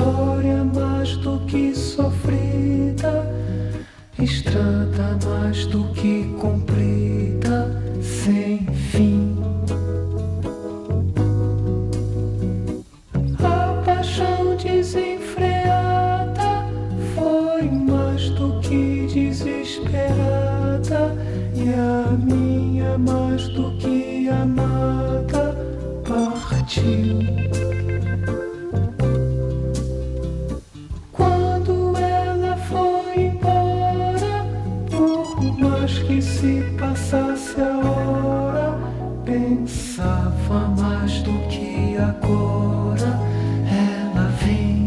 história mais do que sofrida, estrada mais do que comprida, sem fim. A paixão desenfreada foi mais do que desesperada, e a minha mais do que amada partiu. Quando ela foi embora, por mais que se passasse a hora, pensava mais do que agora ela vem.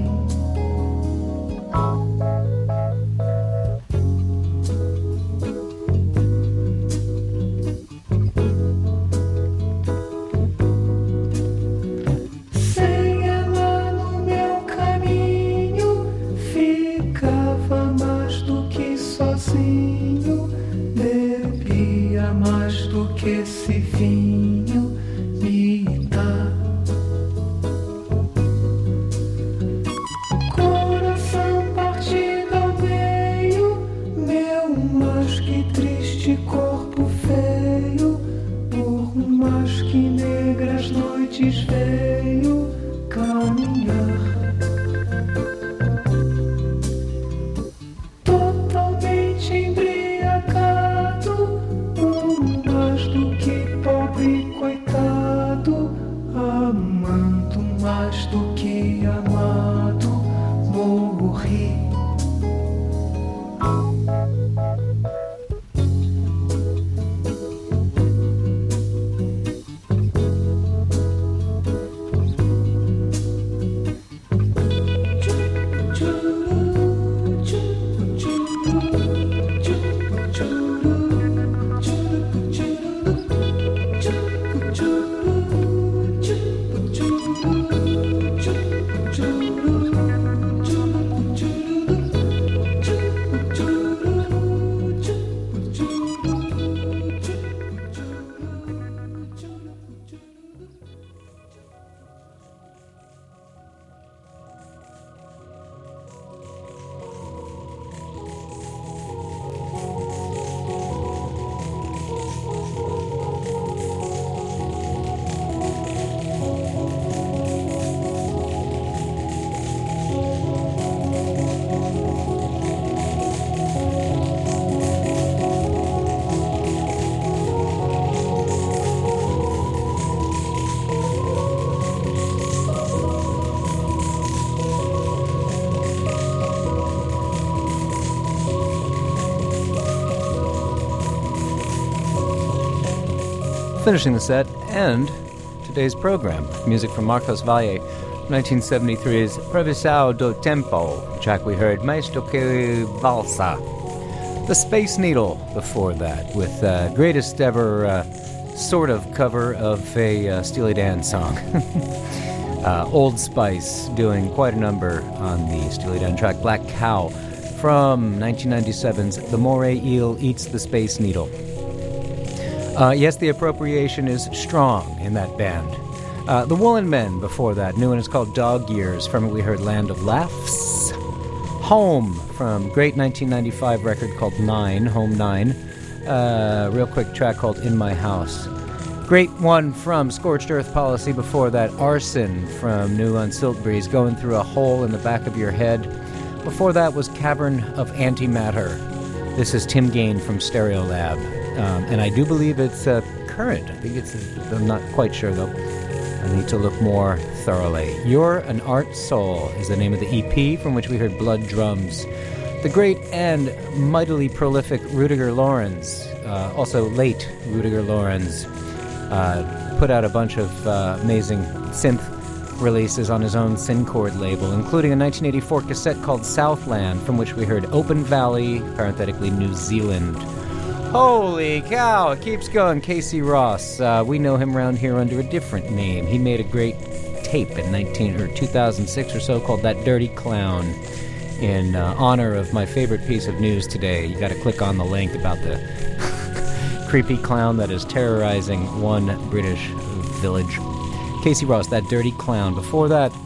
Sem ela no meu caminho, ficava mais do que sozinho, bebia mais do que esse vinho me dá. Coração partido ao meio, meu mais que triste corpo feio, por mais que negras noites veio caminhar. Totalmente embriagado, mais do que pobre coitado, amando mais do que amado, morri. Finishing the set and today's program with music from Marcos Valle, 1973's Previsão do Tempo, the track we heard, Mais do que Valsa. The Space Needle before that, with greatest ever sort of cover of a Steely Dan song. Old Spice doing quite a number on the Steely Dan track Black Cow from 1997's The Moray Eel Eats the Space Needle. Yes, the appropriation is strong in that band. The Woolen Men before that, new one is called Dog Years. From it we heard Land of Laughs. Home from great 1995 record called Nine, Home 9. Real quick track called In My House. Great one from Scorched Earth Policy before that, Arson from new on Silt Breeze, Going Through a Hole in the Back of Your Head. Before that was Cavern of Antimatter. This is Tim Gain from Stereolab. And I do believe it's current. I think I'm not quite sure though. I need to look more thoroughly. You're an Art Soul is the name of the EP from which we heard Blood Drums. The great and mightily prolific Rudiger Lorenz, also late Rudiger Lorenz, put out a bunch of amazing synth releases on his own Synchord label, including a 1984 cassette called Southland, from which we heard Open Valley, parenthetically New Zealand. Holy cow, it keeps going. Casey Ross, we know him around here under a different name. He made a great tape in 2006 or so called That Dirty Clown, in honor of my favorite piece of news today. You got to click on the link about the creepy clown that is terrorizing one British village. Casey Ross, That Dirty Clown. Before that,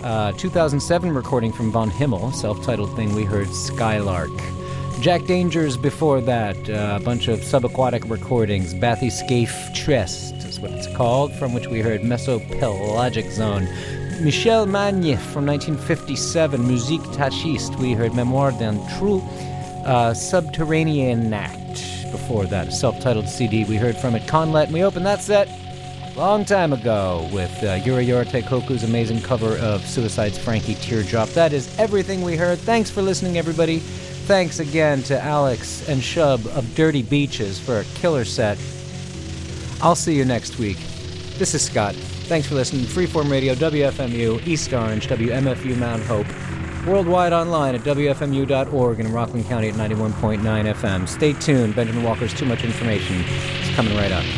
2007 recording from Von Himmel, self-titled thing, we heard Skylark. Jack Dangers before that, a bunch of subaquatic recordings. Bathy Scaife Trest is what it's called, from which we heard Mesopelagic Zone. Michel Magne from 1957, Musique Tachiste, we heard Mémoire d'un Trou. Subterranean Act before that, a self-titled CD we heard from it. Conlet, and we opened that set long time ago with Yuri Teikoku's amazing cover of Suicide's Frankie Teardrop. That is everything we heard. Thanks for listening, everybody. Thanks again to Alex and Shub of Dirty Beaches for a killer set. I'll see you next week. This is Scott. Thanks for listening. Freeform Radio, WFMU, East Orange, WMFU Mount Hope. Worldwide online at WFMU.org and in Rockland County at 91.9 FM. Stay tuned. Benjamin Walker's Too Much Information is coming right up.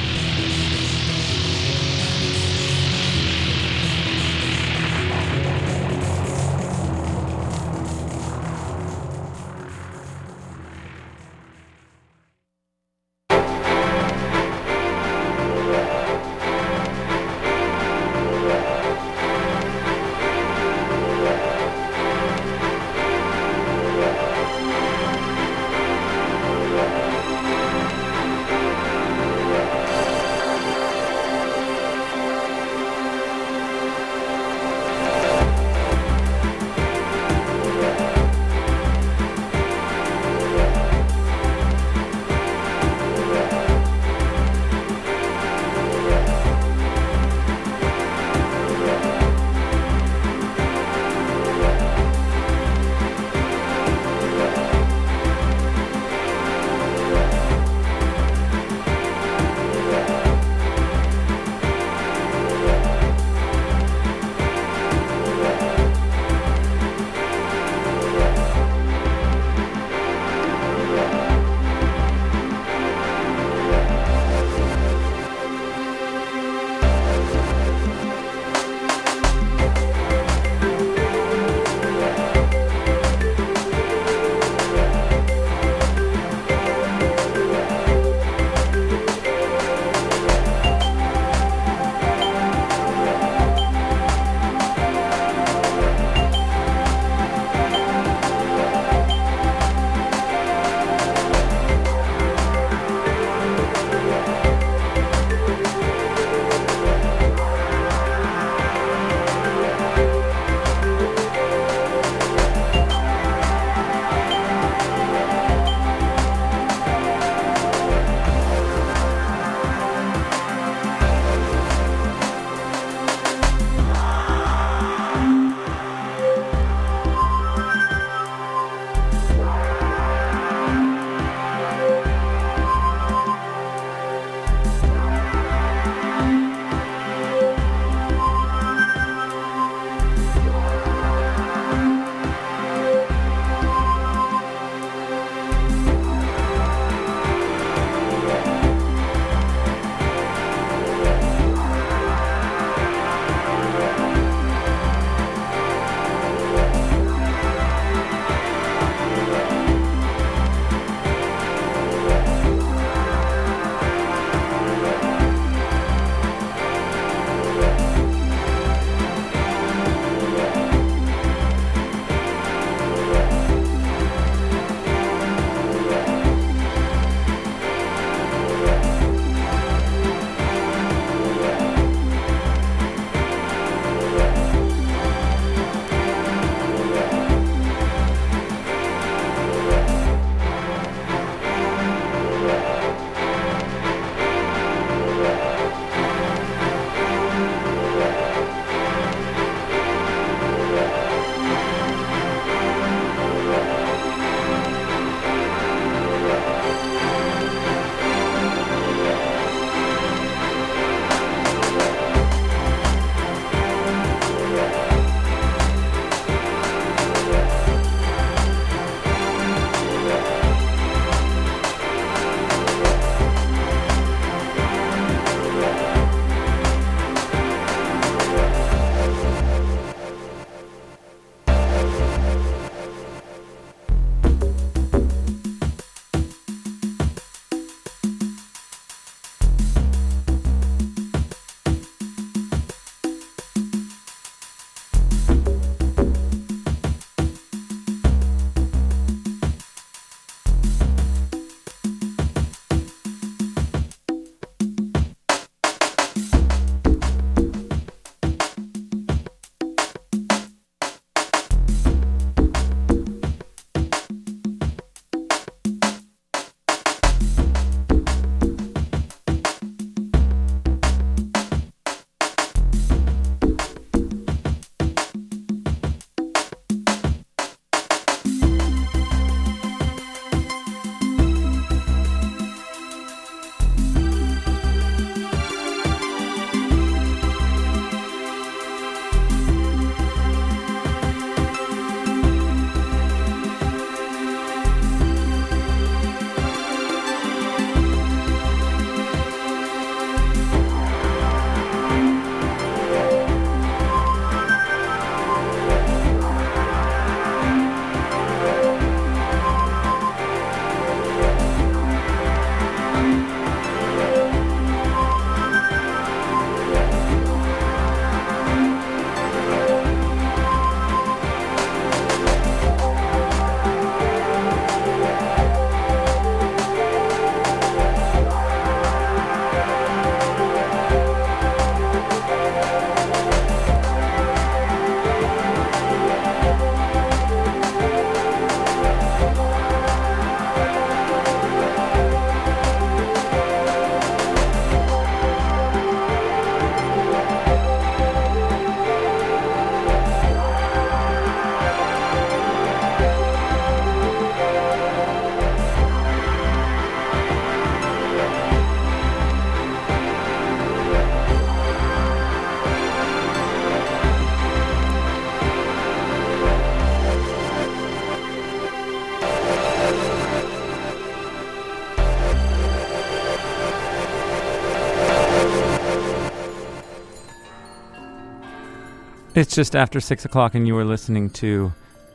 It's just after 6 o'clock and you are listening to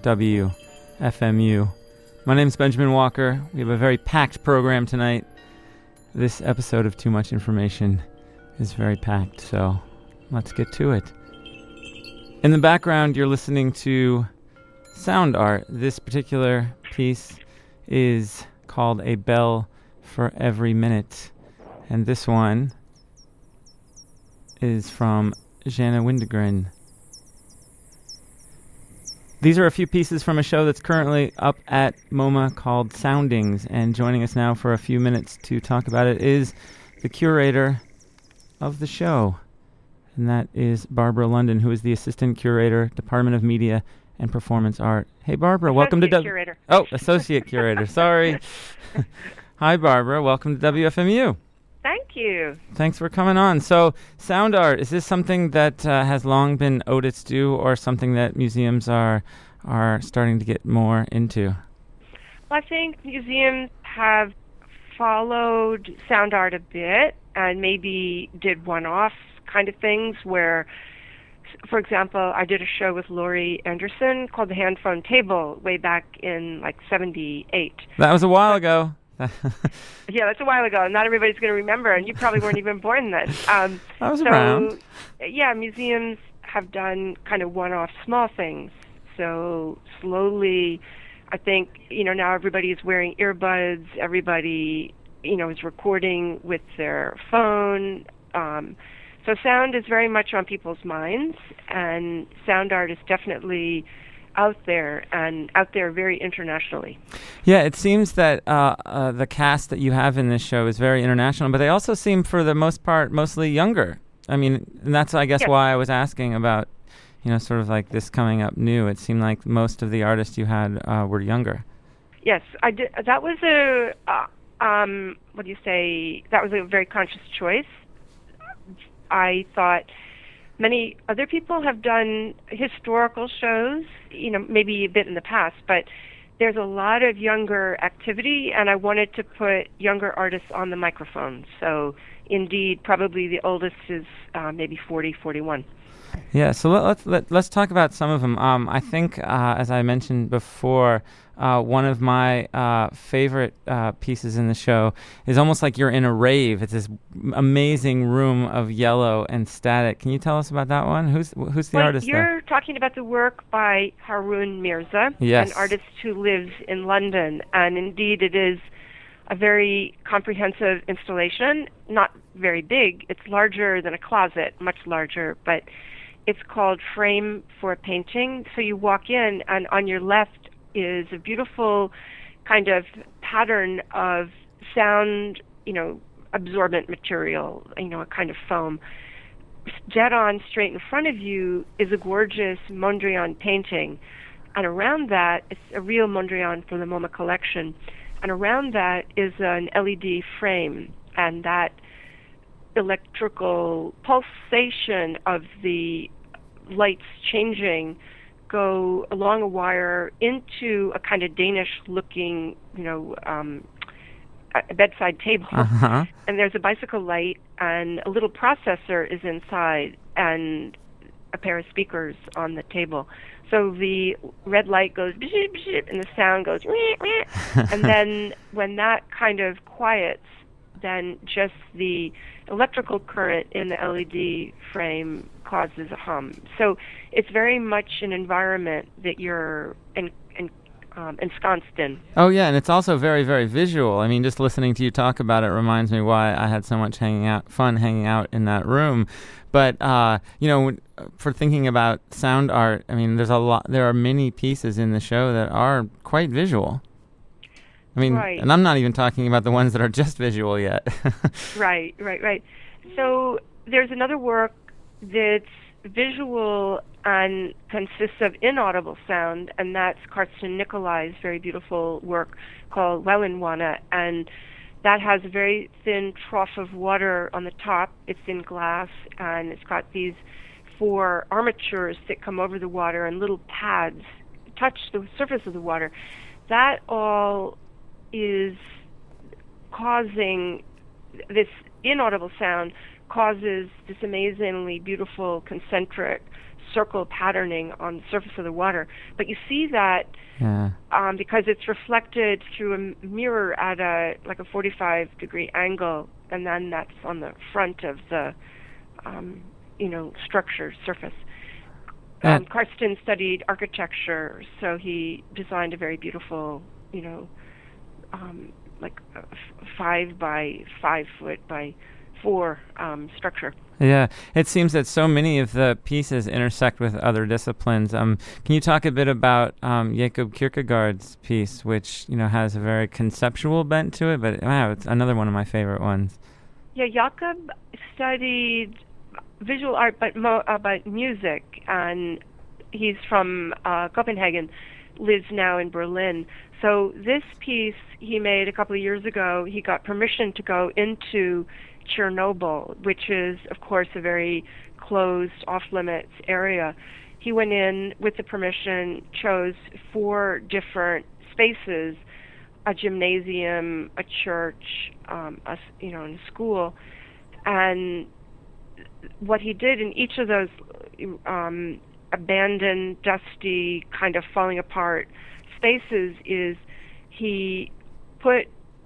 WFMU. My name is Benjamin Walker. We have a very packed program tonight. This episode of Too Much Information is very packed, so let's get to it. In the background, you're listening to sound art. This particular piece is called A Bell for Every Minute, and this one is from Jana Windegren. These are a few pieces from a show that's currently up at MoMA called Soundings, and joining us now for a few minutes to talk about it is the curator of the show, and that is Barbara London, who is the Assistant Curator, Department of Media and Performance Art. Hey, Barbara, welcome to Curator. Associate Curator, sorry. Hi, Barbara, welcome to WFMU. Thank you. Thanks for coming on. So, sound art, is this something that has long been owed its due, or something that museums are starting to get more into? Well, I think museums have followed sound art a bit and maybe did one-off kind of things where, for example, I did a show with Laurie Anderson called The Handphone Table way back in like 78. That was a while ago. Yeah, that's a while ago. Not everybody's going to remember, and you probably weren't even born then. I was around. Yeah, museums have done kind of one-off small things. So slowly, I think, now everybody is wearing earbuds. Everybody, is recording with their phone. So sound is very much on people's minds, and sound art is definitely out there very internationally. Yeah, it seems that the cast that you have in this show is very international, but they also seem, for the most part, mostly younger. I mean, and that's, I guess, why I was asking about, sort of like this coming up new. It seemed like most of the artists you had were younger. Yes, I did. That was that was a very conscious choice. I thought many other people have done historical shows, maybe a bit in the past, but there's a lot of younger activity, and I wanted to put younger artists on the microphone. So, indeed, probably the oldest is maybe 40, 41. Yeah, so let's talk about some of them. I think, as I mentioned before, one of my favorite pieces in the show is almost like you're in a rave. It's this amazing room of yellow and static. Can you tell us about that one? Who's the artist there? You're talking about the work by Haroon Mirza, yes, an artist who lives in London, and indeed it is a very comprehensive installation, not very big. It's larger than a closet, much larger, but it's called Frame for a Painting. So you walk in, and on your left is a beautiful kind of pattern of sound, absorbent material, a kind of foam. Dead on, straight in front of you, is a gorgeous Mondrian painting. And around that, it's a real Mondrian from the MoMA collection. And around that is an LED frame, and that electrical pulsation of the lights changing go along a wire into a kind of Danish-looking, a bedside table. Uh-huh. And there's a bicycle light, and a little processor is inside, and a pair of speakers on the table. So the red light goes bzz, bzz, and the sound goes meh, meh. And then when that kind of quiets, then just the electrical current in the LED frame causes a hum. So it's very much an environment that you're ensconced in. Oh, yeah, and it's also very, very visual. I mean, just listening to you talk about it reminds me why I had so much fun hanging out in that room. But, for thinking about sound art, I mean, there are many pieces in the show that are quite visual. I mean, right. And I'm not even talking about the ones that are just visual yet. Right. So there's another work that's visual and consists of inaudible sound, and that's Karsten Nicolai's very beautiful work called Wellenwana, and that has a very thin trough of water on the top. It's in glass, and it's got these 4 armatures that come over the water, and little pads touch the surface of the water. That all is causing this inaudible sound, causes this amazingly beautiful concentric circle patterning on the surface of the water. But you see that because it's reflected through a mirror at a 45-degree angle, and then that's on the front of the structure surface. Karsten studied architecture, so he designed a very beautiful, 5 by 5 foot by 4 structure. Yeah, it seems that so many of the pieces intersect with other disciplines. Can you talk a bit about Jakob Kierkegaard's piece, which has a very conceptual bent to it, but wow, it's another one of my favorite ones. Yeah, Jakob studied visual art, but music, and he's from Copenhagen, lives now in Berlin. So this piece he made a couple of years ago. He got permission to go into Chernobyl, which is, of course, a very closed, off-limits area. He went in with the permission, chose 4 different spaces, a gymnasium, a church, a school, and what he did in each of those abandoned, dusty, kind of falling apart spaces is he put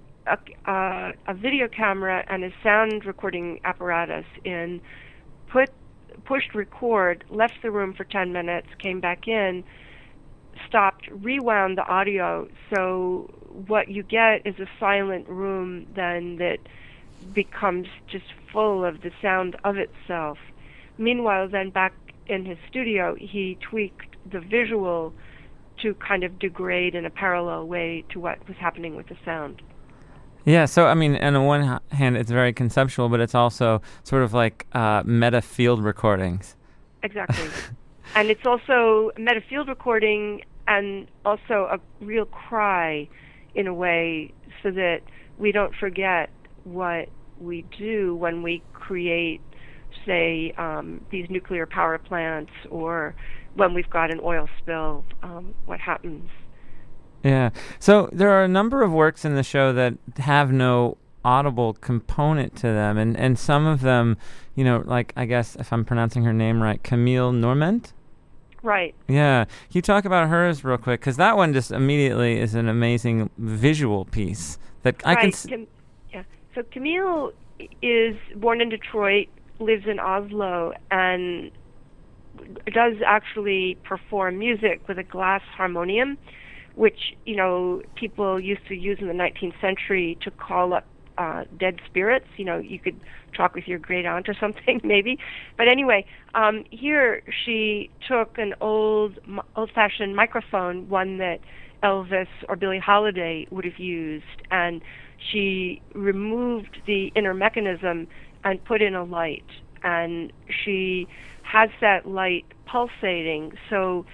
a video camera and a sound recording apparatus in, pushed record, left the room for 10 minutes, came back in, stopped, rewound the audio. So what you get is a silent room then that becomes just full of the sound of itself. Meanwhile, then back in his studio, he tweaked the visual to kind of degrade in a parallel way to what was happening with the sound. Yeah, so, I mean, on the one hand, it's very conceptual, but it's also sort of like meta field recordings. Exactly. And it's also meta field recording and also a real cry, in a way, so that we don't forget what we do when we create, say, these nuclear power plants, or when we've got an oil spill, what happens. Yeah. So there are a number of works in the show that have no audible component to them, and some of them, like, I guess, if I'm pronouncing her name right, Camille Norment? Right. Yeah. Can you talk about hers real quick? Because that one just immediately is an amazing visual piece that I can... Yeah. So Camille is born in Detroit, lives in Oslo, and does actually perform music with a glass harmonium, which, people used to use in the 19th century to call up dead spirits. You could talk with your great aunt or something, maybe. But anyway, here she took an old-fashioned microphone, one that Elvis or Billie Holiday would have used, and she removed the inner mechanism and put in a light. And she has that light pulsating, so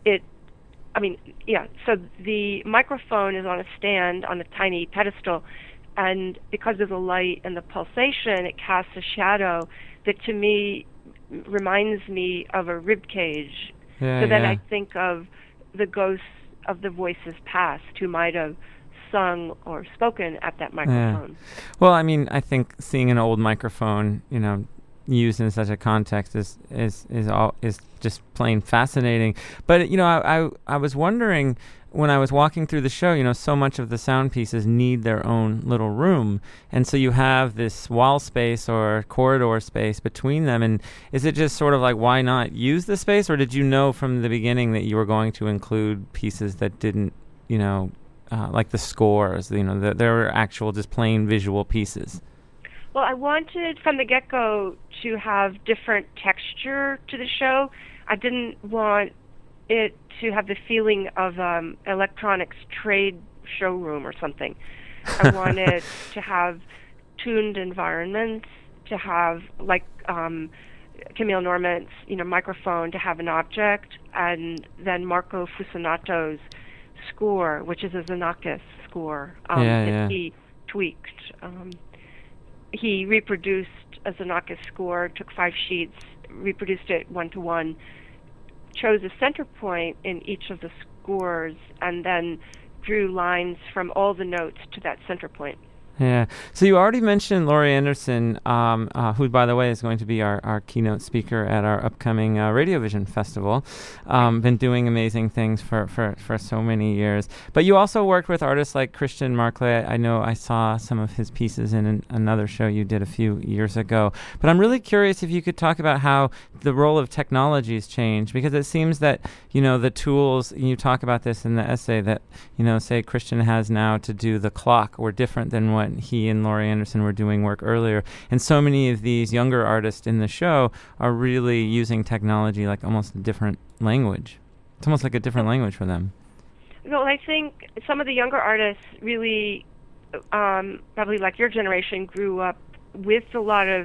so the microphone is on a stand on a tiny pedestal, and because of the light and the pulsation, it casts a shadow that to me reminds me of a rib cage. Then I think of the ghosts of the voices past who might have sung or spoken at that microphone. Yeah. Well, I mean, I think seeing an old microphone, used in such a context is just plain fascinating. But I was wondering, when I was walking through the show, so much of the sound pieces need their own little room, and so you have this wall space or corridor space between them. And is it just sort of like, why not use the space, or did you know from the beginning that you were going to include pieces that didn't, like the scores, there were actual just plain visual pieces? Well, I wanted from the get-go to have different texture to the show. I didn't want it to have the feeling of electronics trade showroom or something. I wanted to have tuned environments, to have, like Camille Norment's, microphone, to have an object, and then Marco Fusinato's score, which is a Xenakis score that he tweaked. He reproduced a Xenakis score, took 5 sheets, reproduced it 1-to-1, chose a center point in each of the scores, and then drew lines from all the notes to that center point. Yeah. So you already mentioned Laurie Anderson, who, by the way, is going to be our keynote speaker at our upcoming Radio Vision Festival. Been doing amazing things for so many years. But you also worked with artists like Christian Marclay. I know I saw some of his pieces in another show you did a few years ago. But I'm really curious if you could talk about how the role of technology has changed, because it seems that, the tools, you talk about this in the essay, that, say Christian has now to do the clock were different than what he and Laurie Anderson were doing work earlier. And so many of these younger artists in the show are really using technology like almost a different language. It's almost like a different language for them. Well, I think some of the younger artists really, probably like your generation, grew up with a lot of,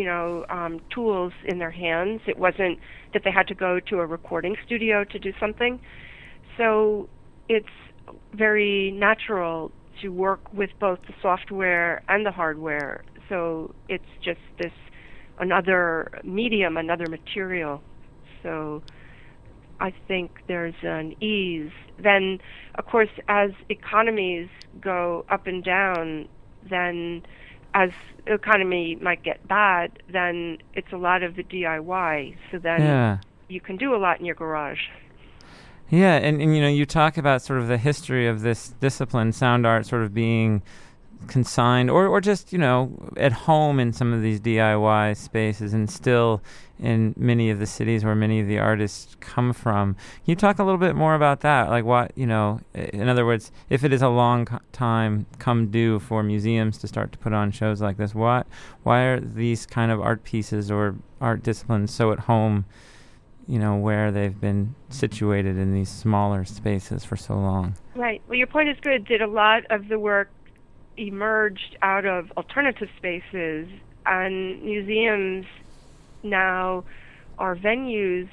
tools in their hands. It wasn't that they had to go to a recording studio to do something. So it's very natural to work with both the software and the hardware. So it's just another medium, another material. So I think there's an ease. Then, of course, as economies go up and down, then as the economy might get bad, then it's a lot of the DIY. So then you can do a lot in your garage. Yeah, and you talk about sort of the history of this discipline, sound art, sort of being consigned or just, at home in some of these DIY spaces and still in many of the cities where many of the artists come from. Can you talk a little bit more about that? Like what, in other words, if it is a long time come due for museums to start to put on shows like this, why are these kind of art pieces or art disciplines so at home, where they've been situated in these smaller spaces for so long? Right. Well, your point is good, that a lot of the work emerged out of alternative spaces, and museums now are venues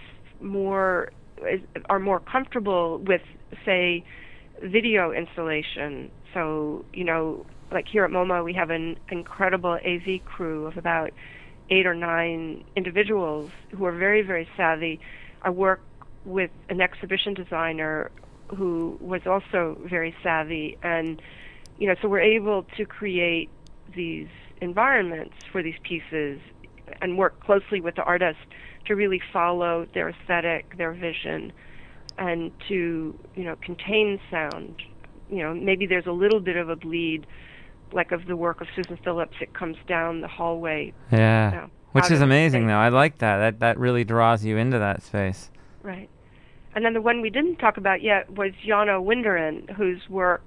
are more comfortable with, say, video installation. So, like here at MoMA, we have an incredible AV crew of about 8 or 9 individuals who are very, very savvy. I work with an exhibition designer who was also very savvy, and so we're able to create these environments for these pieces and work closely with the artists to really follow their aesthetic, their vision, and to contain sound. Maybe there's a little bit of a bleed, like of the work of Susan Phillips. It comes down the hallway. Yeah, which is amazing, though. I like that. That really draws you into that space. Right. And then the one we didn't talk about yet was Jana Winderen, whose work,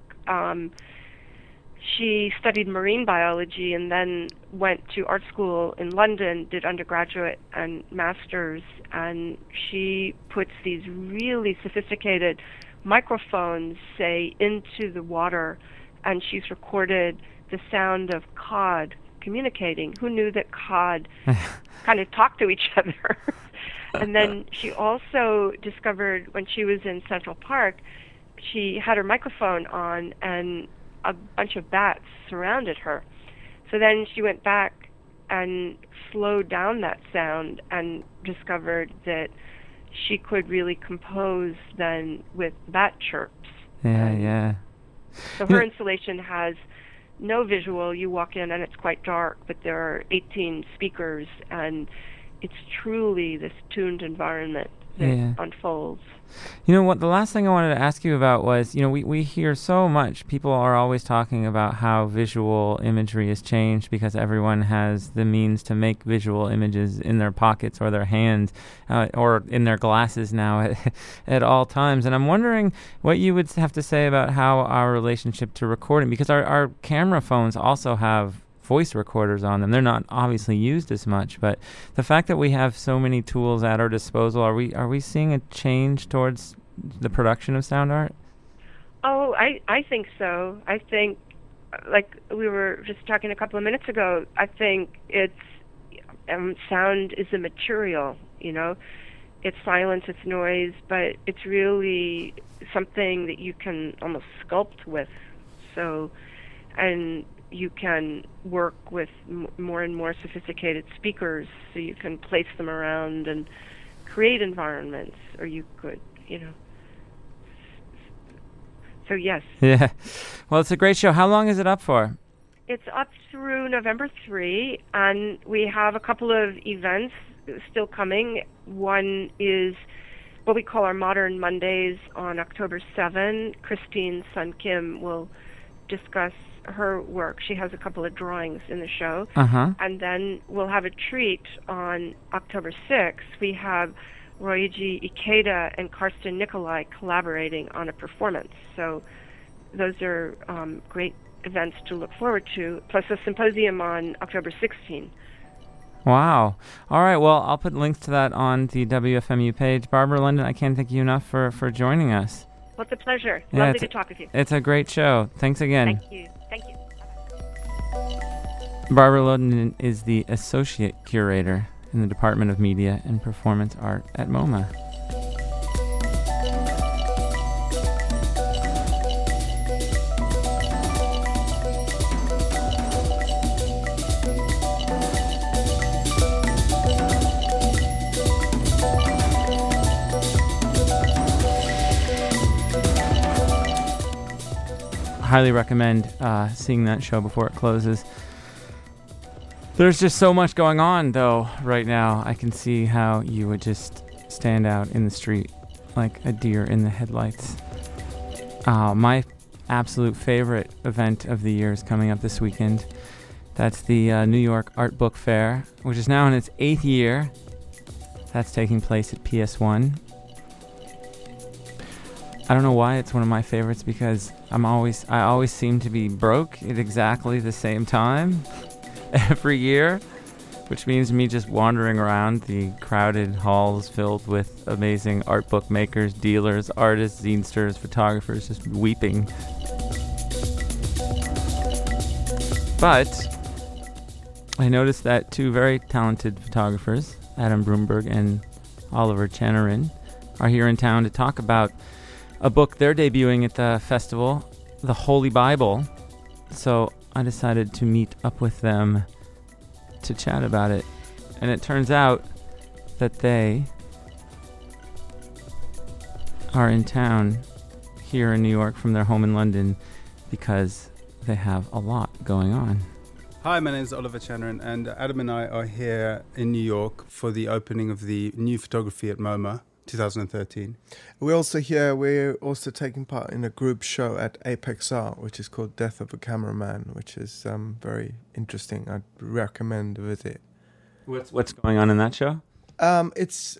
she studied marine biology and then went to art school in London, did undergraduate and master's, and she puts these really sophisticated microphones, say, into the water, and she's recorded the sound of cod communicating. Who knew that cod kind of talk to each other? And then she also discovered, when she was in Central Park, she had her microphone on and a bunch of bats surrounded her. So then she went back and slowed down that sound and discovered that she could really compose then with bat chirps. Yeah. So her installation has no visual. You walk in and it's quite dark, but there are 18 speakers, and it's truly this tuned environment that unfolds. What the last thing I wanted to ask you about was, we hear so much. People are always talking about how visual imagery has changed because everyone has the means to make visual images in their pockets or their hands or in their glasses now at all times. And I'm wondering what you would have to say about how our relationship to recording, because our camera phones also have voice recorders on them. They're not obviously used as much, but the fact that we have so many tools at our disposal, are we seeing a change towards the production of sound art? Oh, I think so. I think, like we were just talking a couple of minutes ago, I think it's sound is a material, It's silence, it's noise, but it's really something that you can almost sculpt with. So, and you can work with more and more sophisticated speakers, so you can place them around and create environments, or you could, So yes. Yeah. Well, it's a great show. How long is it up for? It's up through November 3, and we have a couple of events still coming. One is what we call our Modern Mondays on October 7. Christine Sun Kim will discuss her work. She has a couple of drawings in the show. And then we'll have a treat on October 6th. We have Roiji Ikeda and Karsten Nikolai collaborating on a performance. So those are great events to look forward to, plus a symposium on October 16. Wow. All right, well, I'll put links to that on the WFMU page. Barbara London, I can't thank you enough for joining us. Well, it's a pleasure. Lovely to talk with you. It's a great show. Thanks again. Thank you. Thank you. Barbara London is the Associate Curator in the Department of Media and Performance Art at MoMA. Highly recommend seeing that show before it closes. There's just so much going on, though, right now. I can see how you would just stand out in the street like a deer in the headlights. My absolute favorite event of the year is coming up this weekend. That's the New York Art Book Fair, which is now in its 8th year. That's taking place at PS1. I don't know why it's one of my favorites, because I always seem to be broke at exactly the same time every year, which means me just wandering around the crowded halls filled with amazing art book makers, dealers, artists, zinesters, photographers, just weeping. But I noticed that two very talented photographers, Adam Broomberg and Oliver Chanarin, are here in town to talk about a book they're debuting at the festival, The Holy Bible. So I decided to meet up with them to chat about it. And it turns out that they are in town here in New York from their home in London because they have a lot going on. Hi, my name is Oliver Chanarin, and Adam and I are here in New York for the opening of the new photography at MoMA 2013. We're also taking part in a group show at Apex Art, which is called Death of a Cameraman, which is very interesting. I'd recommend a visit. What's going on in that show? It's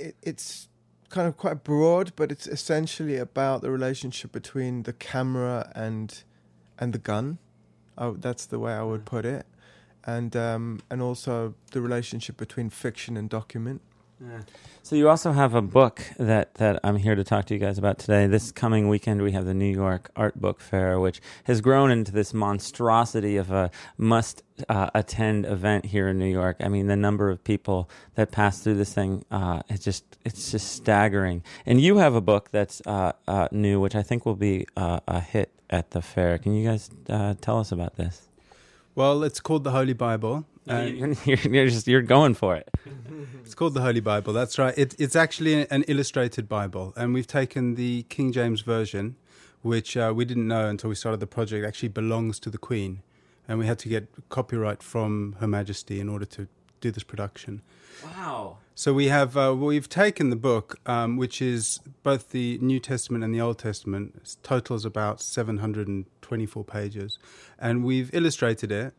kind of quite broad, but it's essentially about the relationship between the camera and the gun. That's the way I would put it, and also the relationship between fiction and document. Yeah. So you also have a book that I'm here to talk to you guys about today. This coming weekend we have the New York Art Book Fair, which has grown into this monstrosity of a must-attend event here in New York. I mean, the number of people that pass through this thing, it's just staggering. And you have a book that's new, which I think will be a hit at the fair. Can you guys tell us about this? Well, it's called The Holy Bible. You're going for it. It's called The Holy Bible, that's right. It's actually an illustrated Bible, and we've taken the King James Version, which we didn't know until we started the project, actually belongs to the Queen, and we had to get copyright from Her Majesty in order to do this production. Wow. So we've taken the book, which is both the New Testament and the Old Testament. It totals about 724 pages, and we've illustrated it,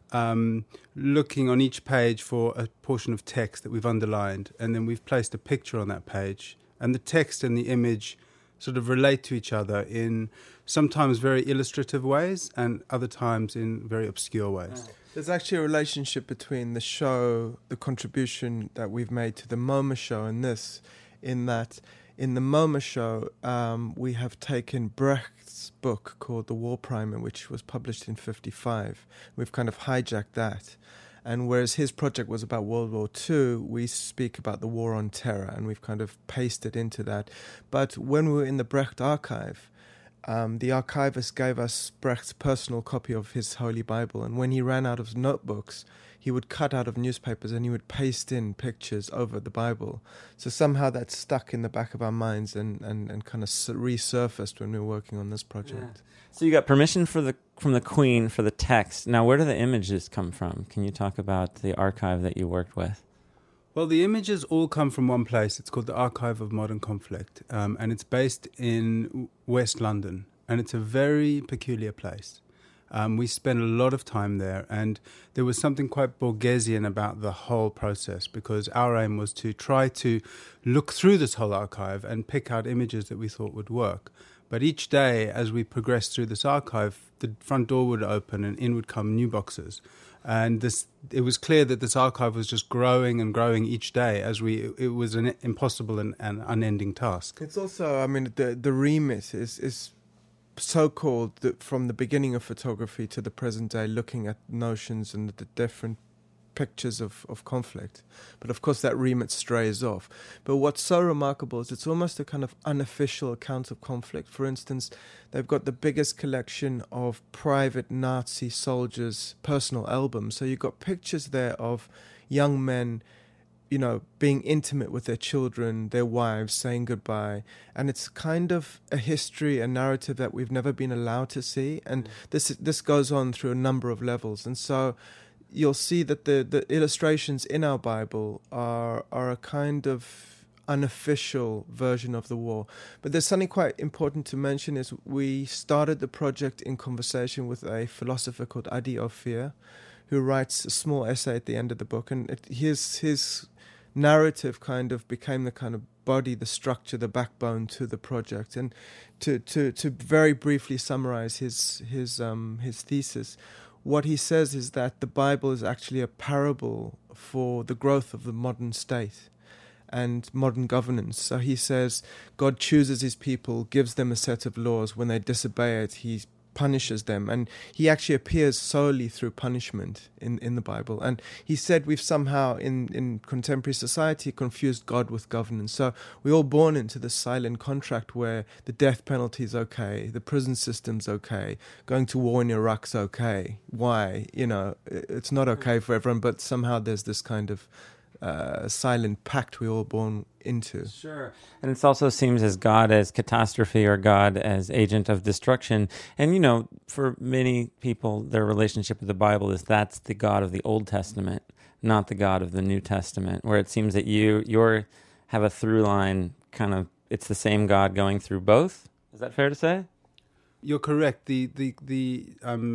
looking on each page for a portion of text that we've underlined, and then we've placed a picture on that page, and the text and the image sort of relate to each other in sometimes very illustrative ways and other times in very obscure ways. There's actually a relationship between the show, the contribution that we've made to the MoMA show, and this, in that in the MoMA show, we have taken Brecht's book called The War Primer, which was published in 1955. We've kind of hijacked that. And whereas his project was about World War II, we speak about the War on Terror, and we've kind of pasted into that. But when we were in the Brecht archive, the archivist gave us Brecht's personal copy of his Holy Bible, and when he ran out of notebooks, he would cut out of newspapers and he would paste in pictures over the Bible. So somehow that stuck in the back of our minds and kind of resurfaced when we were working on this project. Yeah. So you got permission from the Queen for the text. Now, where do the images come from? Can you talk about the archive that you worked with? Well, the images all come from one place. It's called the Archive of Modern Conflict, and it's based in West London, and it's a very peculiar place. We spent a lot of time there, and there was something quite Borgesian about the whole process, because our aim was to try to look through this whole archive and pick out images that we thought would work. But each day, as we progressed through this archive, the front door would open and in would come new boxes. And it was clear that this archive was just growing and growing each day it was an impossible and unending task. It's also, I mean, the remit is so-called from the beginning of photography to the present day, looking at notions and the different pictures of conflict. But of course that remit strays off. But what's so remarkable is it's almost a kind of unofficial account of conflict. For instance, they've got the biggest collection of private Nazi soldiers' personal albums. So you've got pictures there of young men, you know, being intimate with their children, their wives, saying goodbye. And it's kind of a history, a narrative that we've never been allowed to see. And this goes on through a number of levels. And so you'll see that the illustrations in our Bible are a kind of unofficial version of the war. But there's something quite important to mention is we started the project in conversation with a philosopher called Adi Ophir, who writes a small essay at the end of the book. And his narrative kind of became the kind of body, the structure, the backbone to the project. And to very briefly summarize his thesis, what he says is that the Bible is actually a parable for the growth of the modern state and modern governance. So he says God chooses his people, gives them a set of laws. When they disobey it, he punishes them. And he actually appears solely through punishment in the Bible. And he said we've somehow, in contemporary society, confused God with governance. So we're all born into this silent contract where the death penalty is okay, the prison system's okay, going to war in Iraq's okay. Why? You know, it's not okay for everyone, but somehow there's this kind of silent pact we're all born into. Sure. And it also seems as God as catastrophe or God as agent of destruction. And, you know, for many people, their relationship with the Bible is that's the God of the Old Testament, not the God of the New Testament, where it seems that you have a through line kind of, it's the same God going through both. Is that fair to say? You're correct. The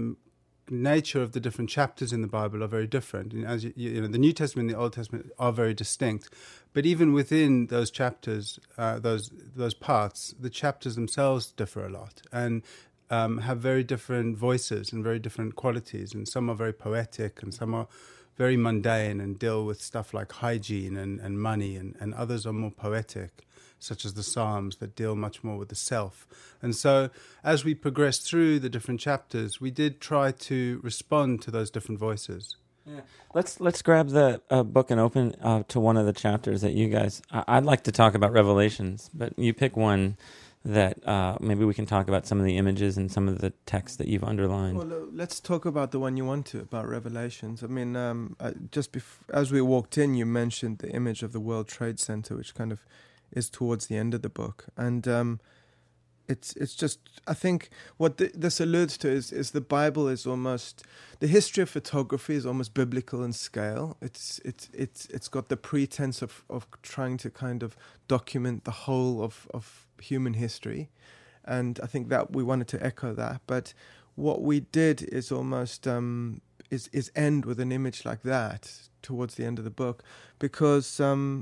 nature of the different chapters in the Bible are very different. And as you know, the New Testament and the Old Testament are very distinct. But even within those chapters, those parts, the chapters themselves differ a lot and have very different voices and very different qualities. And some are very poetic, and some are very mundane and deal with stuff like hygiene and money, and others are more poetic, such as the Psalms, that deal much more with the self. And so as we progressed through the different chapters, we did try to respond to those different voices. Yeah. Let's grab the book and open to one of the chapters that you guys... I'd like to talk about Revelations, but you pick one that maybe we can talk about some of the images and some of the text that you've underlined. Well, let's talk about the one you want to, about Revelations. I mean, as we walked in, you mentioned the image of the World Trade Center, which kind of is towards the end of the book. And it's just, I think what this alludes to is the Bible is almost, the history of photography is almost biblical in scale. It's got the pretense of trying to kind of document the whole of human history. And I think that we wanted to echo that. But what we did is almost is end with an image like that towards the end of the book, because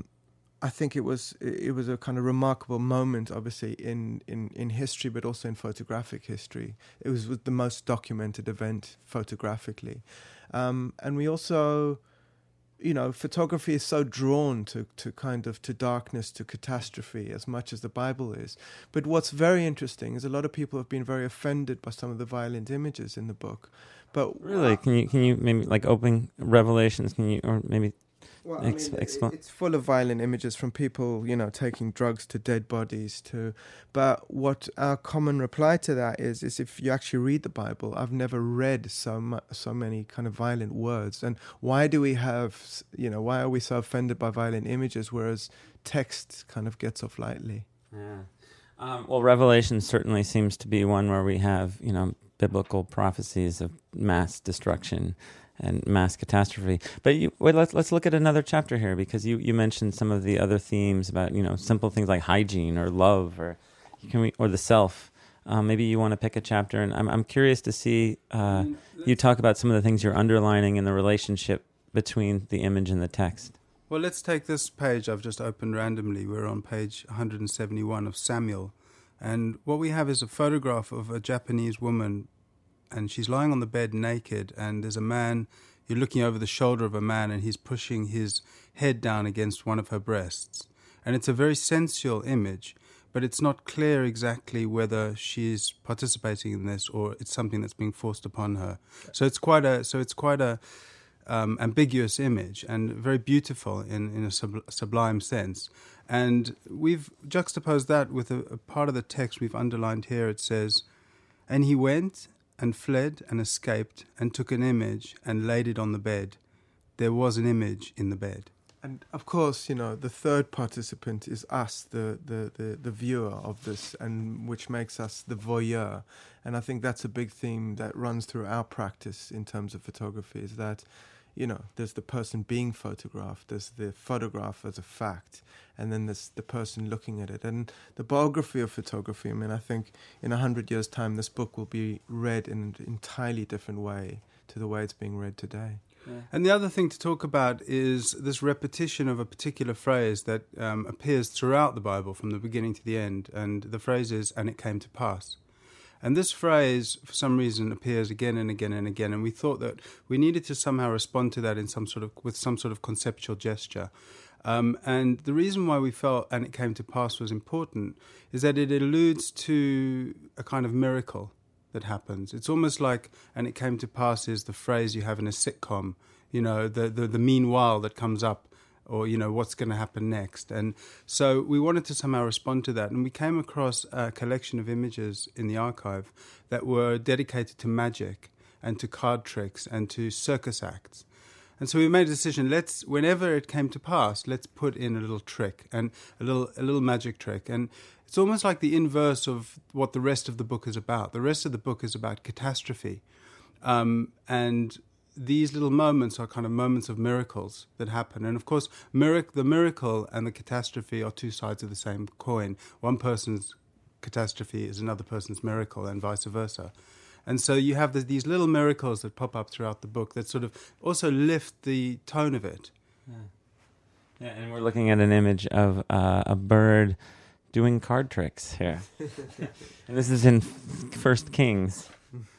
I think it was a kind of remarkable moment, obviously, in history, but also in photographic history. It was the most documented event photographically. And we also, you know, photography is so drawn to darkness, to catastrophe, as much as the Bible is. But what's very interesting is a lot of people have been very offended by some of the violent images in the book. But really, can you maybe, like, open Revelations, or maybe Well, it's full of violent images from people, taking drugs to dead bodies to. But what our common reply to that is if you actually read the Bible, I've never read so many kind of violent words. And why do we have, why are we so offended by violent images, whereas text kind of gets off lightly? Yeah. Well, Revelation certainly seems to be one where we have, biblical prophecies of mass destruction and mass catastrophe. But let's look at another chapter here, because you mentioned some of the other themes about simple things like hygiene or love or the self. Maybe you want to pick a chapter, and I'm curious to see you talk about some of the things you're underlining in the relationship between the image and the text. Well, let's take this page I've just opened randomly. We're on page 171 of Samuel, and what we have is a photograph of a Japanese woman. And she's lying on the bed naked, and there's a man, you're looking over the shoulder of a man, and he's pushing his head down against one of her breasts. And it's a very sensual image, but it's not clear exactly whether she's participating in this or it's something that's being forced upon her. So it's quite a ambiguous image and very beautiful in a sublime sense. And we've juxtaposed that with a part of the text we've underlined here. It says, "And he went and fled and escaped and took an image and laid it on the bed. There was an image in the bed." And of course, the third participant is us, the viewer of this, and which makes us the voyeur. And I think that's a big theme that runs through our practice in terms of photography, is that there's the person being photographed, there's the photograph as a fact, and then there's the person looking at it. And the biography of photography, I think in 100 years' time, this book will be read in an entirely different way to the way it's being read today. Yeah. And the other thing to talk about is this repetition of a particular phrase that appears throughout the Bible from the beginning to the end. And the phrase is, "And it came to pass." And this phrase, for some reason, appears again and again and again. And we thought that we needed to somehow respond to that with some sort of conceptual gesture. And the reason why we felt "and it came to pass" was important is that it alludes to a kind of miracle that happens. It's almost like "and it came to pass" is the phrase you have in a sitcom, the meanwhile that comes up, or, what's going to happen next. And so we wanted to somehow respond to that. And we came across a collection of images in the archive that were dedicated to magic and to card tricks and to circus acts. And so we made a decision, whenever it came to pass, let's put in a little trick, and a little magic trick. And it's almost like the inverse of what the rest of the book is about. The rest of the book is about catastrophe. And these little moments are kind of moments of miracles that happen. And of course, the miracle and the catastrophe are two sides of the same coin. One person's catastrophe is another person's miracle, and vice versa. And so you have these little miracles that pop up throughout the book that sort of also lift the tone of it. Yeah, and we're looking at an image of a bird doing card tricks here. And this is in First Kings.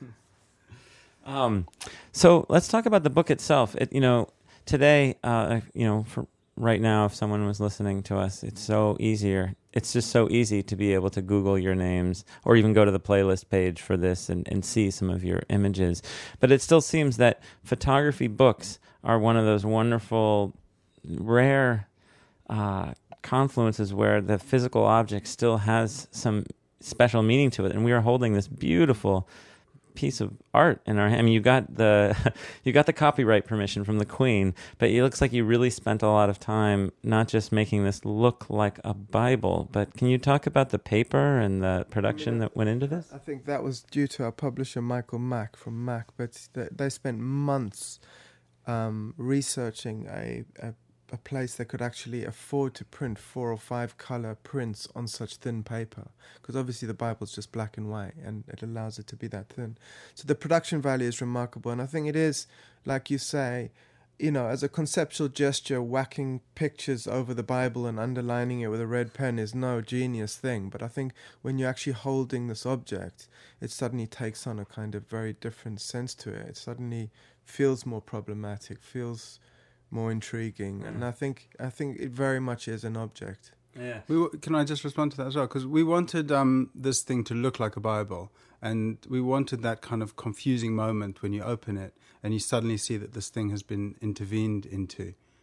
So let's talk about the book itself. Today, for right now, if someone was listening to us, it's just so easy to be able to Google your names or even go to the playlist page for this and see some of your images. But it still seems that photography books are one of those wonderful, rare confluences where the physical object still has some special meaning to it. And we are holding this beautiful piece of art in our hand. I mean, you got the copyright permission from the Queen, but it looks like you really spent a lot of time not just making this look like a Bible, but can you talk about the paper and the production that went into this? I think that was due to our publisher Michael Mack from Mack, but they spent months researching a place that could actually afford to print 4 or 5 color prints on such thin paper, because obviously the Bible's just black and white and it allows it to be that thin. So the production value is remarkable, and I think it is, like you say, as a conceptual gesture, whacking pictures over the Bible and underlining it with a red pen is no genius thing, but I think when you're actually holding this object, it suddenly takes on a kind of very different sense to it. It suddenly feels more problematic, feels more intriguing, and I think it very much is an object. Yeah. Can I just respond to that as well? Because we wanted this thing to look like a Bible, and we wanted that kind of confusing moment when you open it and you suddenly see that this thing has been intervened into.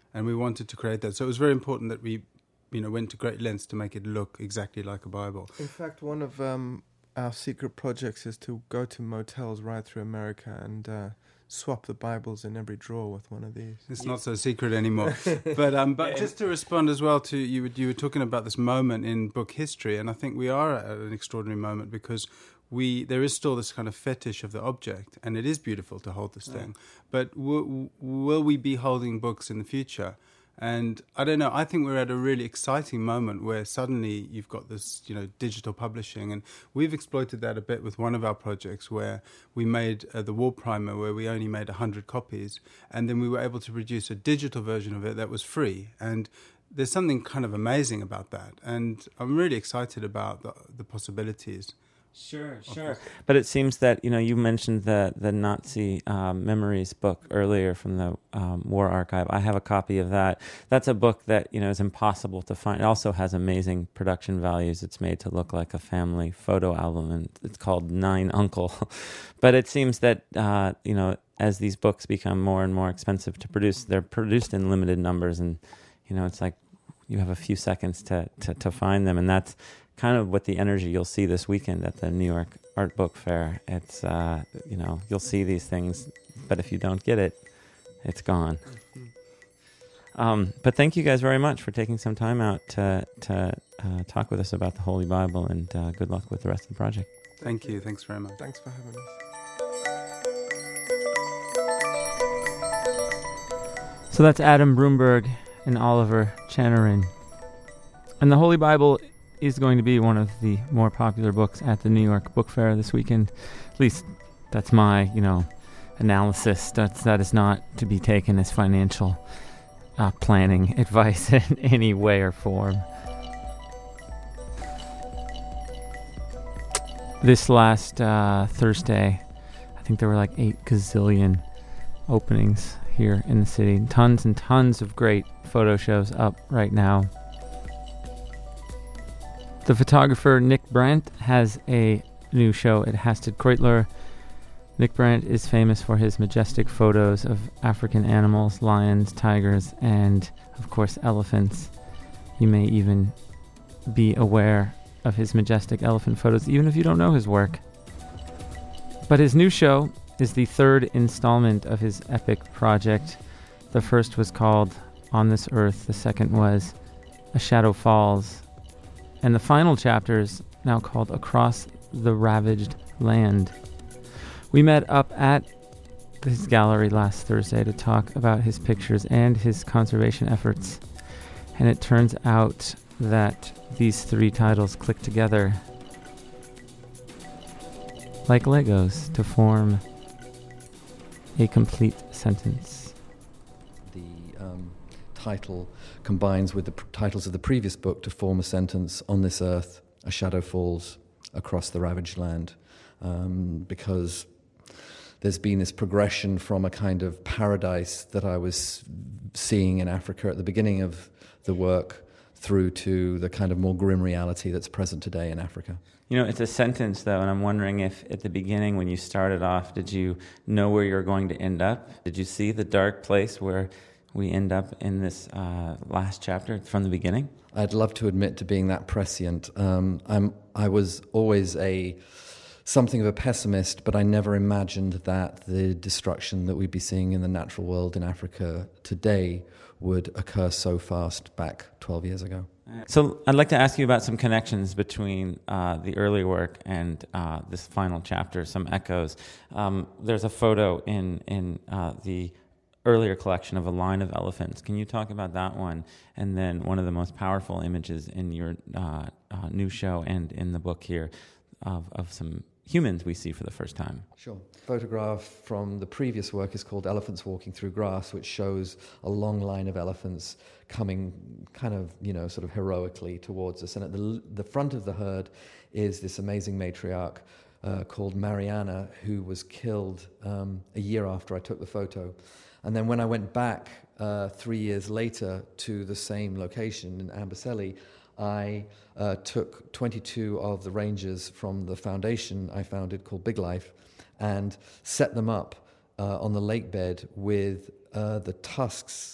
and we wanted to create that. So it was very important that we, went to great lengths to make it look exactly like a Bible. In fact, one of our secret projects is to go to motels right through America and swap the Bibles in every drawer with one of these. It's not so secret anymore. But just to respond as well to you were talking about this moment in book history, and I think we are at an extraordinary moment because there is still this kind of fetish of the object, and it is beautiful to hold this thing. But will we be holding books in the future? And I don't know, I think we're at a really exciting moment where suddenly you've got this, digital publishing. And we've exploited that a bit with one of our projects where we made the War Primer, where we only made 100 copies. And then we were able to produce a digital version of it that was free. And there's something kind of amazing about that. And I'm really excited about the possibilities. Sure. But it seems that, you mentioned the Nazi Memories book earlier from the War Archive. I have a copy of that. That's a book that, is impossible to find. It also has amazing production values. It's made to look like a family photo album, and it's called Nine Uncle. But it seems that, as these books become more and more expensive to produce, they're produced in limited numbers, and, it's like you have a few seconds to find them, and that's kind of what the energy you'll see this weekend at the New York Art Book Fair. It's, you'll see these things, but if you don't get it, it's gone. But thank you guys very much for taking some time out to talk with us about the Holy Bible, and good luck with the rest of the project. Thank you. Thanks very much. Thanks for having us. So that's Adam Broomberg and Oliver Chanarin. And the Holy Bible is going to be one of the more popular books at the New York Book Fair this weekend. At least that's my, analysis. That is not to be taken as financial planning advice in any way or form. This last Thursday, I think there were like 8 gazillion openings here in the city. Tons and tons of great photo shows up right now. The photographer Nick Brandt has a new show at Hasted Kreutler. Nick Brandt is famous for his majestic photos of African animals, lions, tigers, and, of course, elephants. You may even be aware of his majestic elephant photos, even if you don't know his work. But his new show is the 3rd installment of his epic project. The first was called On This Earth. The second was A Shadow Falls. And the final chapter is now called Across the Ravaged Land. We met up at his gallery last Thursday to talk about his pictures and his conservation efforts. And it turns out that these 3 titles click together like Legos to form a complete sentence. The title combines with the titles of the previous book to form a sentence: on this earth, a shadow falls across the ravaged land. Because there's been this progression from a kind of paradise that I was seeing in Africa at the beginning of the work through to the kind of more grim reality that's present today in Africa. It's a sentence, though, and I'm wondering if at the beginning when you started off, did you know where you were going to end up? Did you see the dark place where we end up in this last chapter from the beginning? I'd love to admit to being that prescient. I was always something of a pessimist, but I never imagined that the destruction that we'd be seeing in the natural world in Africa today would occur so fast back 12 years ago. So I'd like to ask you about some connections between the earlier work and this final chapter, some echoes. There's a photo in the earlier collection of a line of elephants. Can you talk about that one? And then one of the most powerful images in your new show and in the book here of some humans we see for the first time. Sure. Photograph from the previous work is called Elephants Walking Through Grass, which shows a long line of elephants coming kind of, sort of heroically towards us. And at the front of the herd is this amazing matriarch called Mariana, who was killed a year after I took the photo. And then when I went back 3 years later to the same location in Amboseli, I took 22 of the rangers from the foundation I founded called Big Life and set them up on the lake bed with the tusks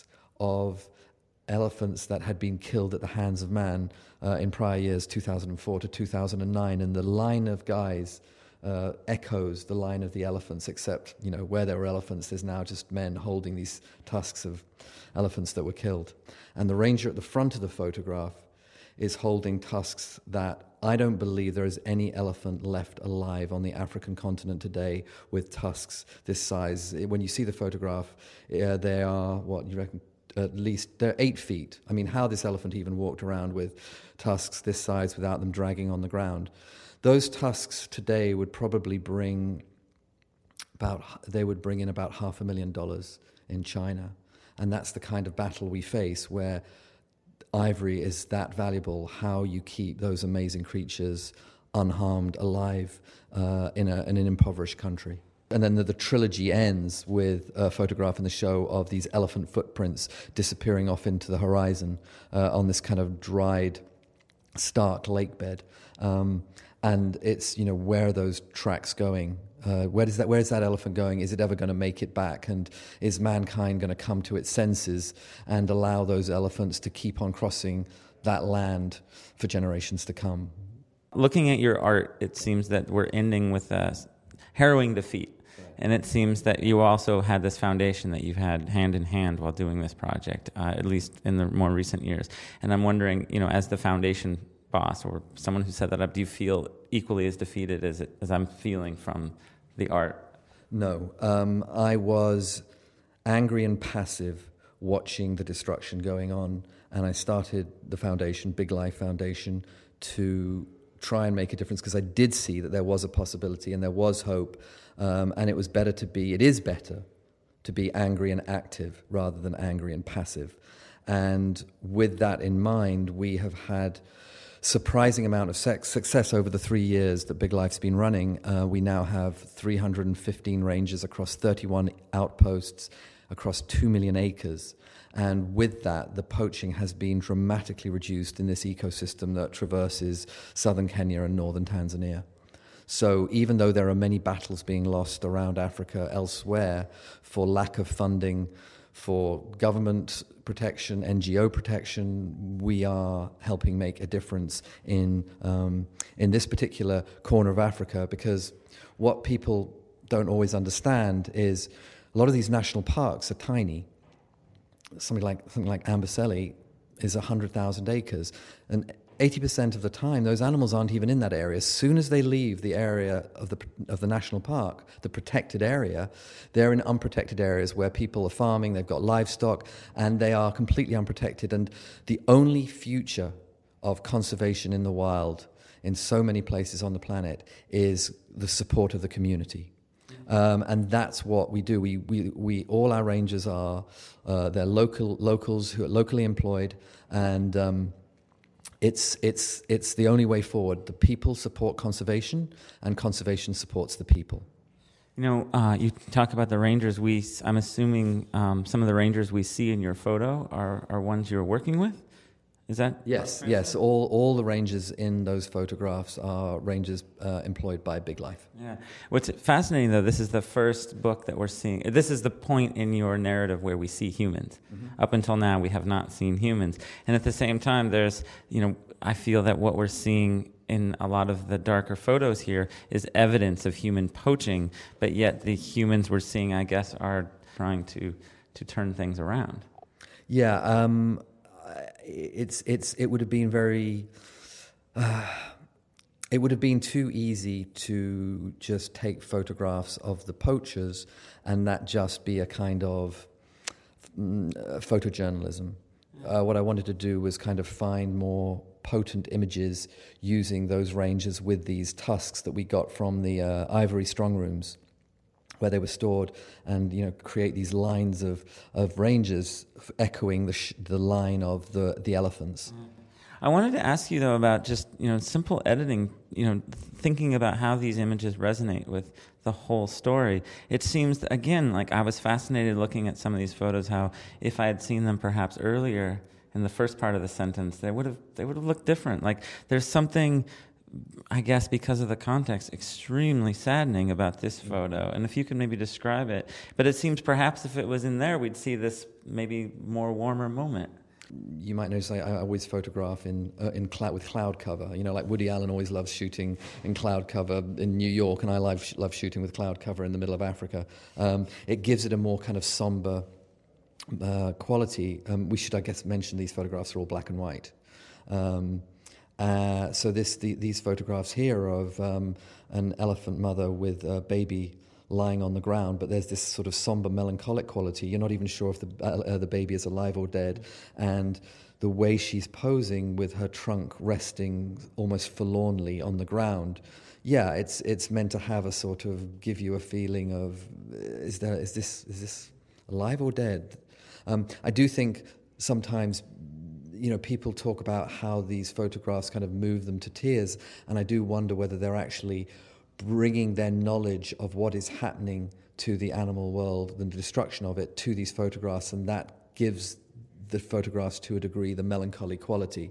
of elephants that had been killed at the hands of man in prior years, 2004 to 2009, and the line of guys echoes the line of the elephants, except, where there were elephants, there's now just men holding these tusks of elephants that were killed. And the ranger at the front of the photograph is holding tusks that I don't believe there is any elephant left alive on the African continent today with tusks this size. When you see the photograph, they are, what you reckon, at least they're 8 feet. I mean, how this elephant even walked around with tusks this size without them dragging on the ground. Those tusks today would probably bring in about $500,000 in China. And that's the kind of battle we face, where ivory is that valuable, how you keep those amazing creatures unharmed, alive in an impoverished country. And then the trilogy ends with a photograph in the show of these elephant footprints disappearing off into the horizon on this kind of dried, stark lake bed. And it's, where are those tracks going? Where is that elephant going? Is it ever going to make it back? And is mankind going to come to its senses and allow those elephants to keep on crossing that land for generations to come? Looking at your art, it seems that we're ending with a harrowing defeat. And it seems that you also had this foundation that you've had hand in hand while doing this project, at least in the more recent years. And I'm wondering, as the foundation boss or someone who set that up, do you feel equally as defeated as I'm feeling from the art? No. I was angry and passive watching the destruction going on, and I started the foundation, Big Life Foundation, to try and make a difference, because I did see that there was a possibility and there was hope, and it is better to be angry and active rather than angry and passive. And with that in mind, we have had surprising amount of success over the 3 years that Big Life's been running. We now have 315 ranges across 31 outposts across 2 million acres. And with that, the poaching has been dramatically reduced in this ecosystem that traverses southern Kenya and northern Tanzania. So even though there are many battles being lost around Africa elsewhere for lack of funding, for government protection, NGO protection, we are helping make a difference in this particular corner of Africa, because what people don't always understand is a lot of these national parks are tiny. Something like Amboseli is 100,000 acres, and 80% of the time, those animals aren't even in that area. As soon as they leave the area of the national park, the protected area, they're in unprotected areas where people are farming, they've got livestock, and they are completely unprotected. And the only future of conservation in the wild in so many places on the planet is the support of the community. And that's what we do. We all our rangers are they're locals who are locally employed, and it's the only way forward. The people support conservation, and conservation supports the people. You talk about the rangers. I'm assuming some of the rangers we see in your photo are ones you're working with. Is that? Yes. All the rangers in those photographs are rangers employed by Big Life. Yeah. What's fascinating, though, this is the first book that we're seeing. This is the point in your narrative where we see humans. Mm-hmm. Up until now, we have not seen humans. And at the same time, there's, I feel that what we're seeing in a lot of the darker photos here is evidence of human poaching, but yet the humans we're seeing, I guess, are trying to turn things around. Yeah. It would have been very. It would have been too easy to just take photographs of the poachers and that just be a kind of photojournalism. What I wanted to do was kind of find more potent images using those rangers with these tusks that we got from the ivory strong rooms, where they were stored, and create these lines of rangers echoing the line of the elephants. I wanted to ask you though about just simple editing. Thinking about how these images resonate with the whole story. It seems again like I was fascinated looking at some of these photos. How if I had seen them perhaps earlier in the first part of the sentence, they would have looked different. Like there's something I guess because of the context, extremely saddening about this photo. And if you could maybe describe it. But it seems perhaps if it was in there, we'd see this maybe more warmer moment. You might notice I always photograph with cloud cover. You know, like Woody Allen always loves shooting in cloud cover in New York, and I love shooting with cloud cover in the middle of Africa. It gives it a more kind of somber quality. We should, I guess, mention these photographs are all black and white. So these photographs here are of an elephant mother with a baby lying on the ground, but there's this sort of somber, melancholic quality. You're not even sure if the baby is alive or dead, and the way she's posing with her trunk resting almost forlornly on the ground. Yeah, it's meant to have a sort of give you a feeling of is this alive or dead? I do think sometimes, you know, people talk about how these photographs kind of move them to tears, and I do wonder whether they're actually bringing their knowledge of what is happening to the animal world, the destruction of it, to these photographs, and that gives the photographs to a degree the melancholy quality.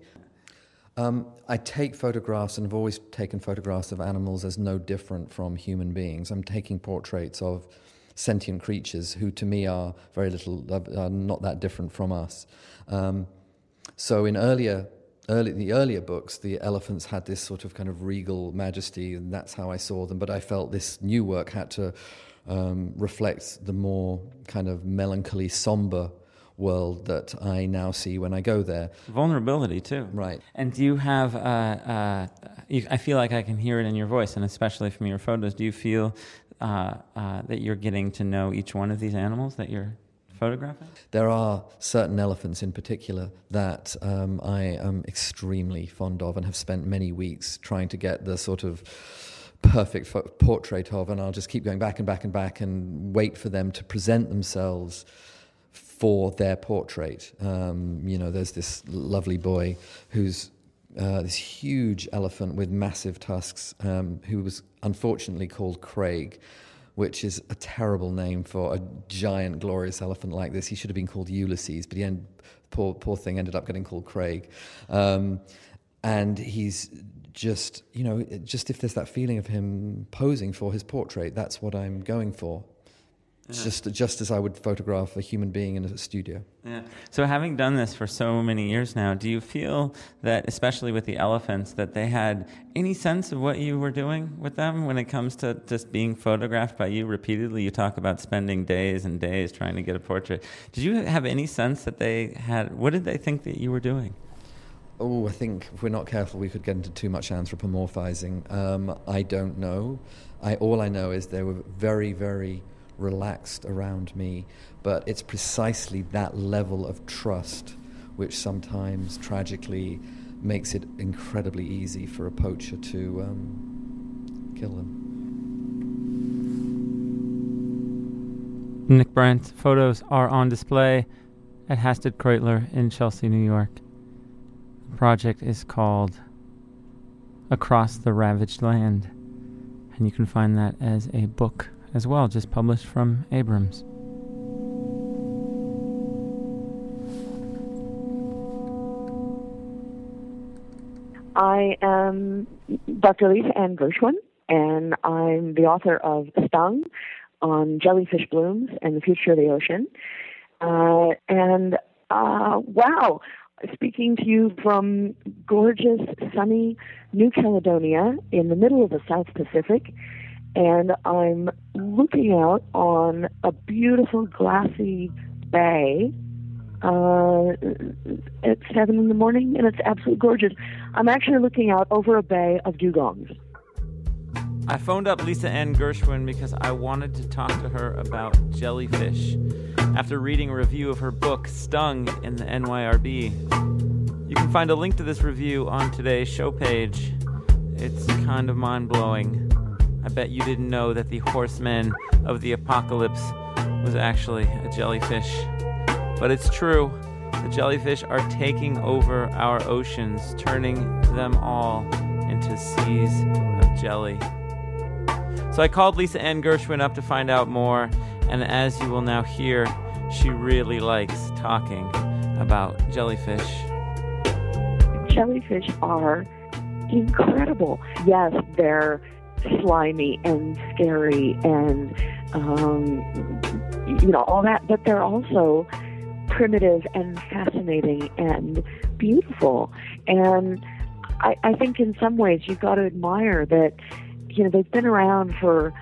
I take photographs, and have always taken photographs of animals as no different from human beings. I'm taking portraits of sentient creatures who to me are very little, are not that different from us. So in the earlier books, the elephants had this sort of kind of regal majesty, and that's how I saw them. But I felt this new work had to reflect the more kind of melancholy, somber world that I now see when I go there. Vulnerability, too. Right. And do you have, I feel like I can hear it in your voice, and especially from your photos, do you feel that you're getting to know each one of these animals that you're photographing? There are certain elephants in particular that I am extremely fond of and have spent many weeks trying to get the sort of perfect portrait of, and I'll just keep going back and back and back and wait for them to present themselves for their portrait. You know, there's this lovely boy who's this huge elephant with massive tusks who was unfortunately called Craig, which is a terrible name for a giant, glorious elephant like this. He should have been called Ulysses, but poor thing ended up getting called Craig. And he's just, you know, just if there's that feeling of him posing for his portrait, that's what I'm going for. It's just as I would photograph a human being in a studio. Yeah. So having done this for so many years now, do you feel that, especially with the elephants, that they had any sense of what you were doing with them when it comes to just being photographed by you repeatedly? You talk about spending days and days trying to get a portrait. Did you have any sense that they had, what did they think that you were doing? Oh, I think if we're not careful, we could get into too much anthropomorphizing. I don't know. All I know is they were very, very relaxed around me, but it's precisely that level of trust which sometimes tragically makes it incredibly easy for a poacher to kill them. Nick Brent's photos are on display at Hasted Kreutler in Chelsea, New York. The project is called Across the Ravaged Land, and you can find that as a book as well, just published from Abrams. I am Dr. Lisa Ann Gershwin, and I'm the author of Stung on jellyfish blooms and the future of the ocean. Wow, speaking to you from gorgeous, sunny New Caledonia in the middle of the South Pacific, and I'm looking out on a beautiful glassy bay at 7 in the morning, and it's absolutely gorgeous. I'm actually looking out over a bay of dugongs. I phoned up Lisa Ann Gershwin because I wanted to talk to her about jellyfish after reading a review of her book, Stung, in the NYRB. You can find a link to this review on today's show page. It's kind of mind-blowing. I bet you didn't know that the horseman of the apocalypse was actually a jellyfish. But it's true. The jellyfish are taking over our oceans, turning them all into seas of jelly. So I called Lisa Ann Gershwin up to find out more, and as you will now hear, she really likes talking about jellyfish. Jellyfish are incredible. Yes, they're slimy and scary and, all that, but they're also primitive and fascinating and beautiful. And I think in some ways you've got to admire that, they've been around for,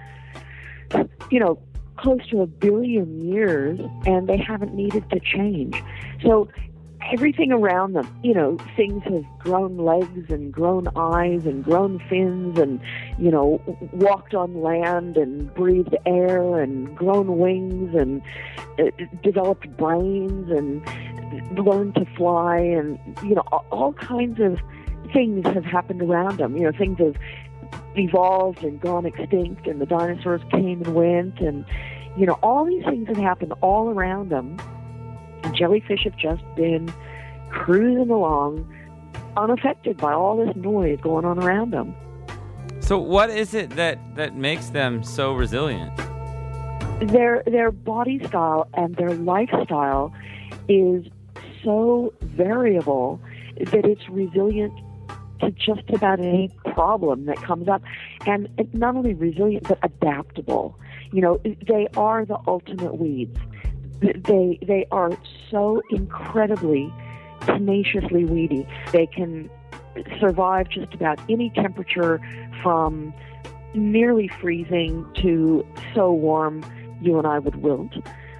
close to 1 billion years, and they haven't needed to change. So everything around them, things have grown legs and grown eyes and grown fins and, walked on land and breathed air and grown wings and developed brains and learned to fly and, all kinds of things have happened around them. Things have evolved and gone extinct, and the dinosaurs came and went, and, all these things have happened all around them. And jellyfish have just been cruising along, unaffected by all this noise going on around them. So what is it that makes them so resilient? Their body style and their lifestyle is so variable that it's resilient to just about any problem that comes up. And it's not only resilient, but adaptable. They are the ultimate weeds. They are so incredibly tenaciously weedy. They can survive just about any temperature, from nearly freezing to so warm you and I would wilt.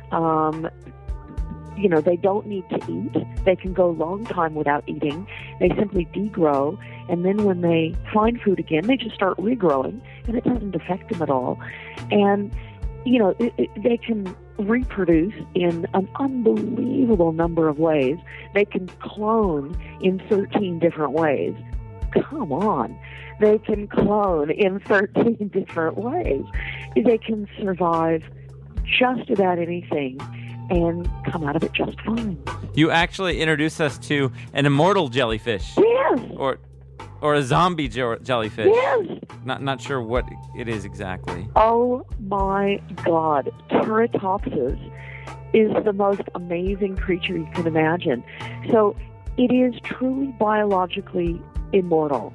They don't need to eat. They can go a long time without eating. They simply degrow, and then when they find food again, they just start regrowing, and it doesn't affect them at all. And, they can reproduce in an unbelievable number of ways. They can clone in 13 different ways. Come on. They can clone in 13 different ways. They can survive just about anything and come out of it just fine. You actually introduced us to an immortal jellyfish. Yes. Or a zombie jellyfish. Yes. Not sure what it is exactly. Oh my God. Turritopsis is the most amazing creature you can imagine. So it is truly biologically immortal.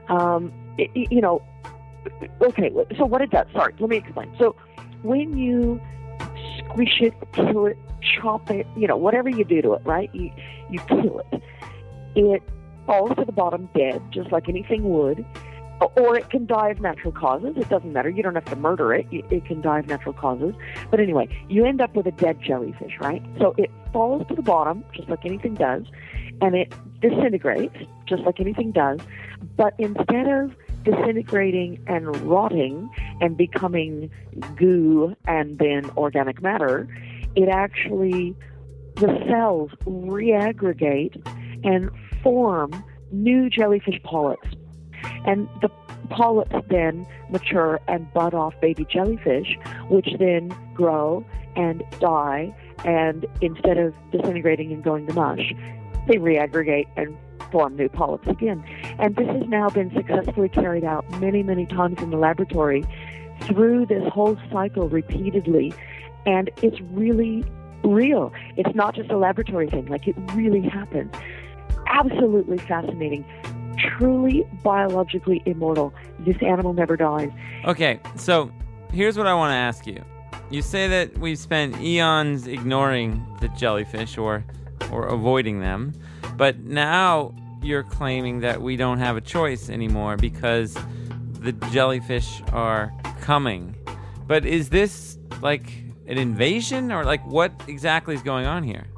Okay, so what it does, sorry, let me explain. So when you squish it, kill it, chop it, whatever you do to it, right? You kill it. It falls to the bottom dead, just like anything would, or it can die of natural causes. It doesn't matter. You don't have to murder it. It can die of natural causes. But anyway, you end up with a dead jellyfish, right? So it falls to the bottom, just like anything does, and it disintegrates, just like anything does. But instead of disintegrating and rotting and becoming goo and then organic matter, it actually, the cells reaggregate and form new jellyfish polyps. And the polyps then mature and bud off baby jellyfish, which then grow and die, and instead of disintegrating and going to mush, they reaggregate and form new polyps again. And this has now been successfully carried out many, many times in the laboratory through this whole cycle repeatedly, and it's really real. It's not just a laboratory thing, like it really happens. Absolutely fascinating. Truly biologically immortal. This animal never dies. Okay, so here's what I want to ask you. You say that we've spent eons ignoring the jellyfish or avoiding them, but now you're claiming that we don't have a choice anymore because the jellyfish are coming. But is this like an invasion, or like what exactly is going on here?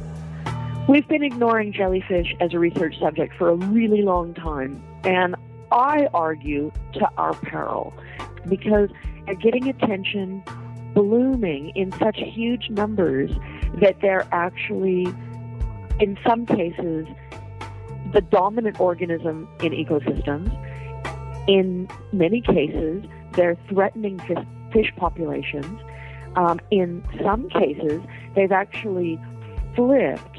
We've been ignoring jellyfish as a research subject for a really long time, and I argue to our peril, because they're getting attention, blooming in such huge numbers that they're actually, in some cases, the dominant organism in ecosystems. In many cases, they're threatening fish populations. In some cases, they've actually flipped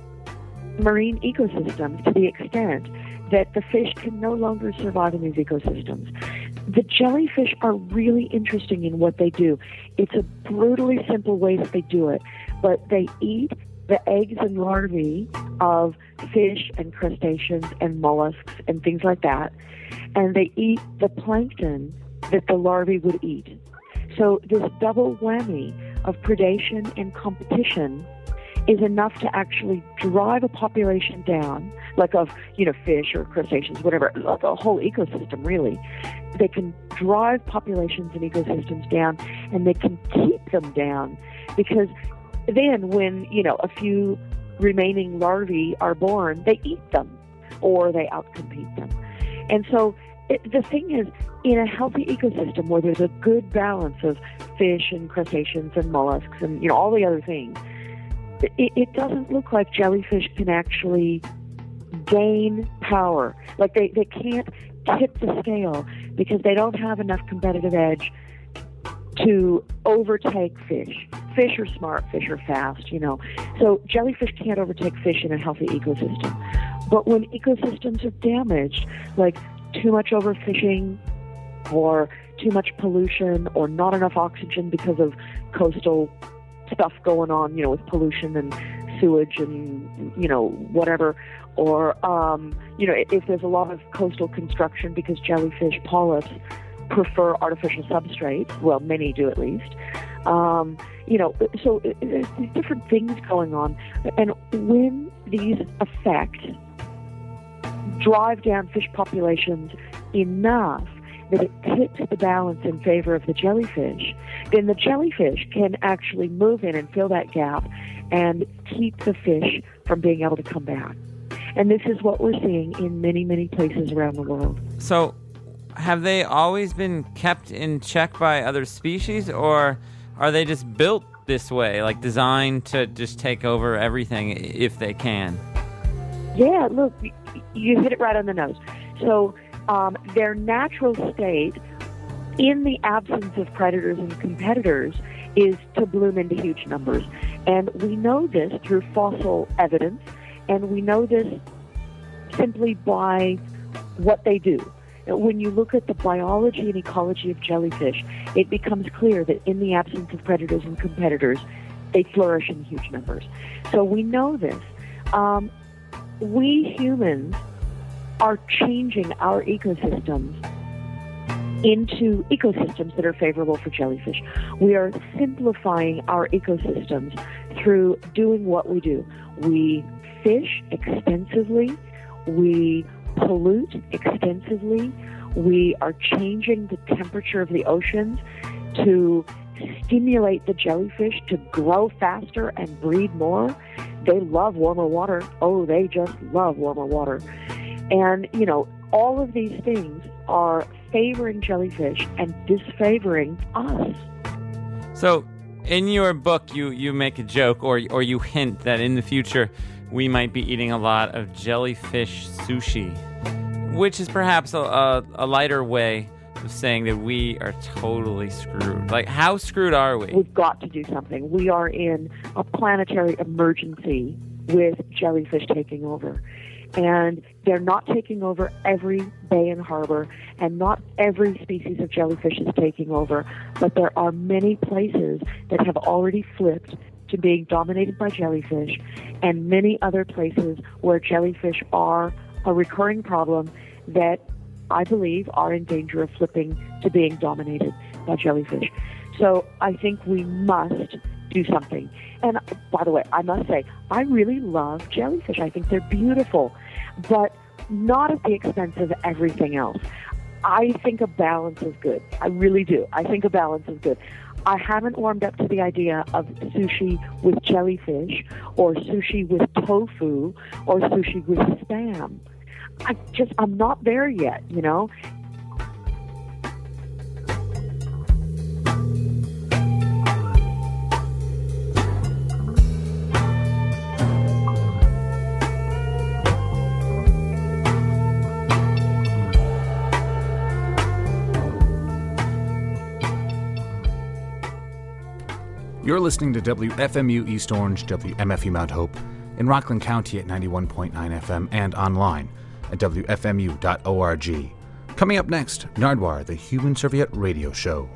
marine ecosystems to the extent that the fish can no longer survive in these ecosystems. The jellyfish are really interesting in what they do. It's a brutally simple way that they do it, but they eat the eggs and larvae of fish and crustaceans and mollusks and things like that, and they eat the plankton that the larvae would eat. So this double whammy of predation and competition is enough to actually drive a population down, like of, fish or crustaceans, whatever, like a whole ecosystem, really. They can drive populations and ecosystems down, and they can keep them down, because then when, a few remaining larvae are born, they eat them, or they outcompete them. And so the thing is, in a healthy ecosystem where there's a good balance of fish and crustaceans and mollusks and, all the other things, it doesn't look like jellyfish can actually gain power. Like they can't tip the scale because they don't have enough competitive edge to overtake fish. Fish are smart, fish are fast, So jellyfish can't overtake fish in a healthy ecosystem. But when ecosystems are damaged, like too much overfishing or too much pollution or not enough oxygen because of coastal stuff going on, with pollution and sewage and, whatever, or, if there's a lot of coastal construction because jellyfish polyps prefer artificial substrates, well, many do at least, so there's these different things going on. And when these effects drive down fish populations enough that it tips the balance in favor of the jellyfish, then the jellyfish can actually move in and fill that gap and keep the fish from being able to come back. And this is what we're seeing in many, many places around the world. So have they always been kept in check by other species, or are they just built this way, like designed to just take over everything if they can? Yeah, look, you hit it right on the nose. So their natural state, in the absence of predators and competitors, is to bloom into huge numbers. And we know this through fossil evidence, and we know this simply by what they do. When you look at the biology and ecology of jellyfish, it becomes clear that in the absence of predators and competitors, they flourish in huge numbers. So we know this. We humans are changing our ecosystems into ecosystems that are favorable for jellyfish. We are simplifying our ecosystems through doing what we do. We fish extensively. We pollute extensively. We are changing the temperature of the oceans to stimulate the jellyfish to grow faster and breed more. They love warmer water. Oh, they just love warmer water. And, all of these things are favoring jellyfish and disfavoring us. So in your book, you make a joke or you hint that in the future we might be eating a lot of jellyfish sushi, which is perhaps a lighter way of saying that we are totally screwed. Like, how screwed are we? We've got to do something. We are in a planetary emergency with jellyfish taking over. And they're not taking over every bay and harbor, and not every species of jellyfish is taking over, but there are many places that have already flipped to being dominated by jellyfish, and many other places where jellyfish are a recurring problem that I believe are in danger of flipping to being dominated by jellyfish. So I think we must do something. And by the way, I must say, I really love jellyfish. I think they're beautiful, but not at the expense of everything else. I think a balance is good. I really do. I think a balance is good. I haven't warmed up to the idea of sushi with jellyfish, or sushi with tofu, or sushi with spam. I'm not there yet, You're listening to WFMU East Orange, WMFU Mount Hope, in Rockland County at 91.9 FM and online at WFMU.org. Coming up next, Nardwuar, the Human Serviette Radio Show.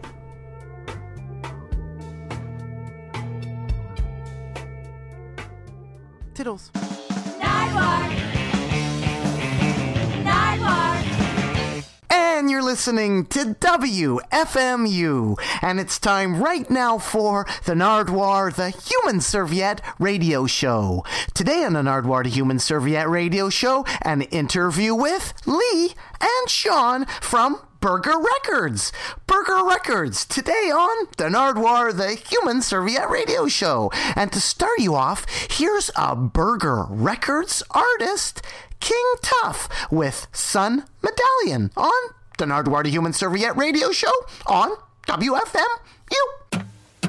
Tiddles. And you're listening to WFMU, and it's time right now for the Nardwuar, the Human Serviette Radio Show. Today on the Nardwuar, the Human Serviette Radio Show, an interview with Lee and Sean from Burger Records. Burger Records, today on the Nardwuar, the Human Serviette Radio Show. And to start you off, here's a Burger Records artist, King Tuff, with Sun Medallion on the Nardwuar, the Human Serviette Radio Show on WFMU.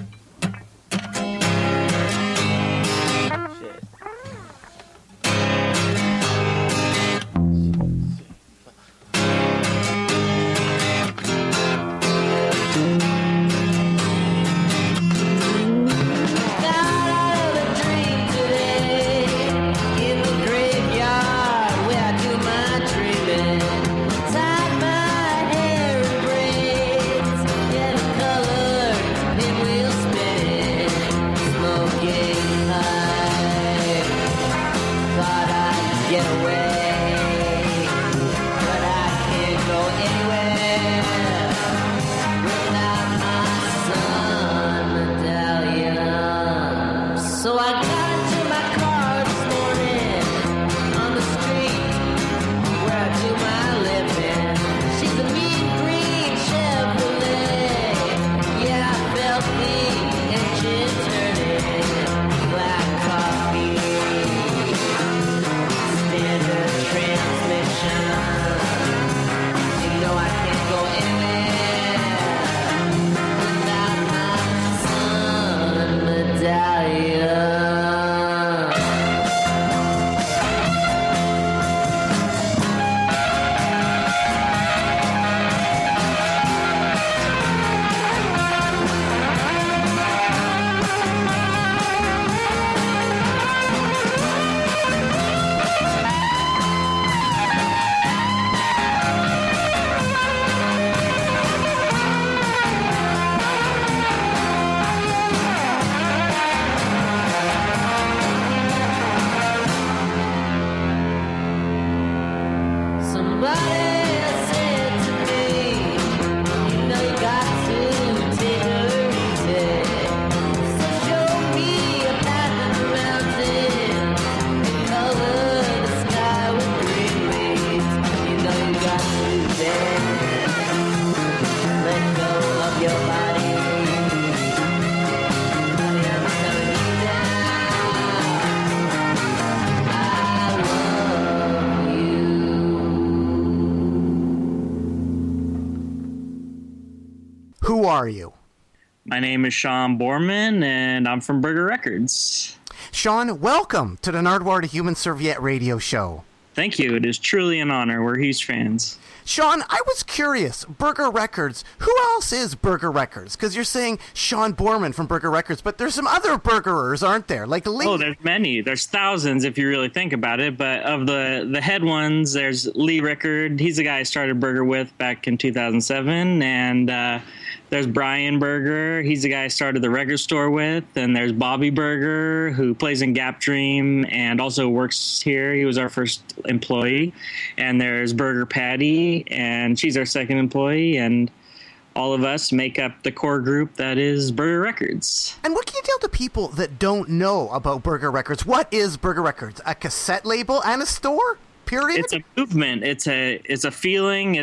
Who are you? My name is Sean Borman, and I'm from Burger Records. Sean, welcome to the Nardwuar, the Human Serviette Radio Show. Thank you. It is truly an honor. We're huge fans. Sean, I was curious. Burger Records. Who else is Burger Records? Because you're saying Sean Borman from Burger Records, but there's some other burgerers, aren't there? Like Lee. Oh, there's many. There's thousands if you really think about it. But of the head ones, there's Lee Rickard. He's the guy I started Burger with back in 2007. And there's Brian Berger. He's the guy I started the record store with. And there's Bobby Berger, who plays in Gap Dream and also works here. He was our first employee. And there's Burger Patty, and she's our second employee. And all of us make up the core group that is Burger Records. And what can you tell the people that don't know about Burger Records? What is Burger Records? A cassette label and a store? Period? It's a movement. It's a feeling.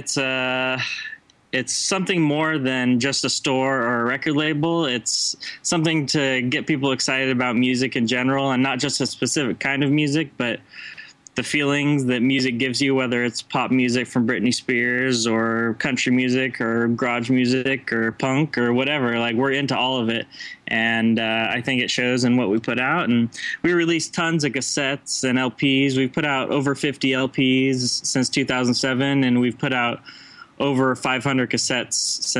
It's something more than just a store or a record label. It's something to get people excited about music in general, and not just a specific kind of music, but the feelings that music gives you, whether it's pop music from Britney Spears or country music or garage music or punk or whatever. Like, we're into all of it. And I think it shows in what we put out. And we released tons of cassettes and LPs. We've put out over 50 LPs since 2007, and we've put out over 500 cassettes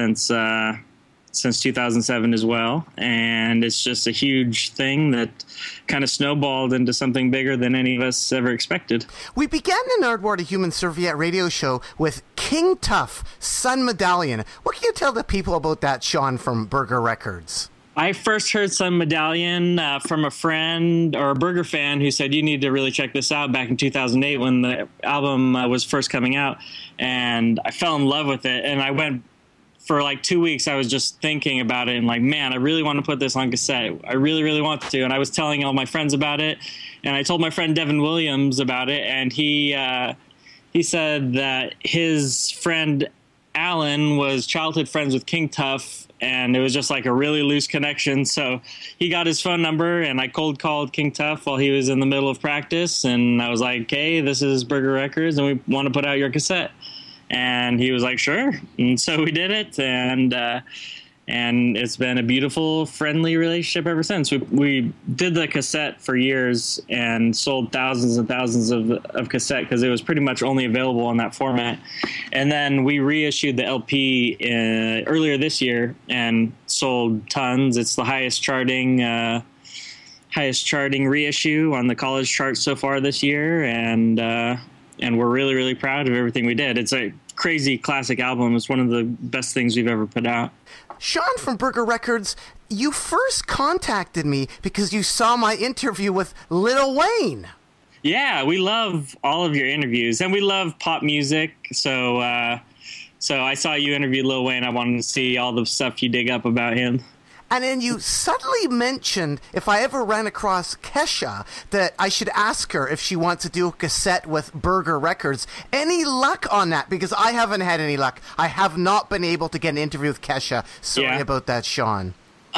since 2007 as well. And it's just a huge thing that kind of snowballed into something bigger than any of us ever expected. We began the Nardwuar, the Human Serviette Radio Show with King Tuff, Sun Medallion. What can you tell the people about that, Sean, from Burger Records? I first heard Sun Medallion from a friend or a Burger fan who said, you need to really check this out, back in 2008 when the album was first coming out. And I fell in love with it. And I went for like 2 weeks. I was just thinking about it and like, man, I really want to put this on cassette. I really, really want to. And I was telling all my friends about it. And I told my friend Devin Williams about it. And he said that his friend Alan was childhood friends with King Tuff, and it was just like a really loose connection. So he got his phone number, and I cold called King Tuff while he was in the middle of practice. And I was like, hey, this is Burger Records, and we want to put out your cassette. And he was like, sure. And so we did it. And it's been a beautiful, friendly relationship ever since. We did the cassette for years and sold thousands and thousands of cassette because it was pretty much only available in that format. And then we reissued the LP earlier this year and sold tons. It's the highest charting reissue on the college charts so far this year. And we're really, really proud of everything we did. It's a crazy classic album. It's one of the best things we've ever put out. Sean from Burger Records, you first contacted me because you saw my interview with Lil Wayne. Yeah, we love all of your interviews, and we love pop music. So I saw you interview Lil Wayne. I wanted to see all the stuff you dig up about him. And then you subtly mentioned, if I ever ran across Kesha, that I should ask her if she wants to do a cassette with Burger Records. Any luck on that? Because I haven't had any luck. I have not been able to get an interview with Kesha. Sorry about that, Sean.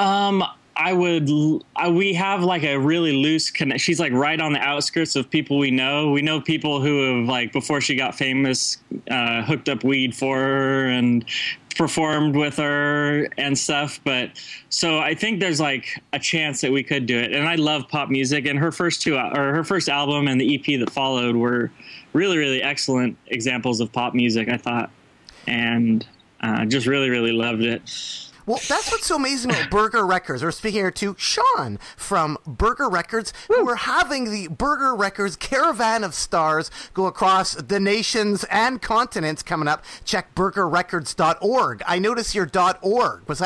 We have like a really loose connection. She's like right on the outskirts of people we know. We know people who have, like, before she got famous, hooked up weed for her and performed with her and stuff. But so I think there's like a chance that we could do it. And I love pop music, and her first album and the EP that followed were really, really excellent examples of pop music, I thought, and just really, really loved it. Well, that's what's so amazing about Burger Records. We're speaking here to Sean from Burger Records. We're having the Burger Records Caravan of Stars go across the nations and continents coming up. Check burgerrecords.org. I notice your .org. Was that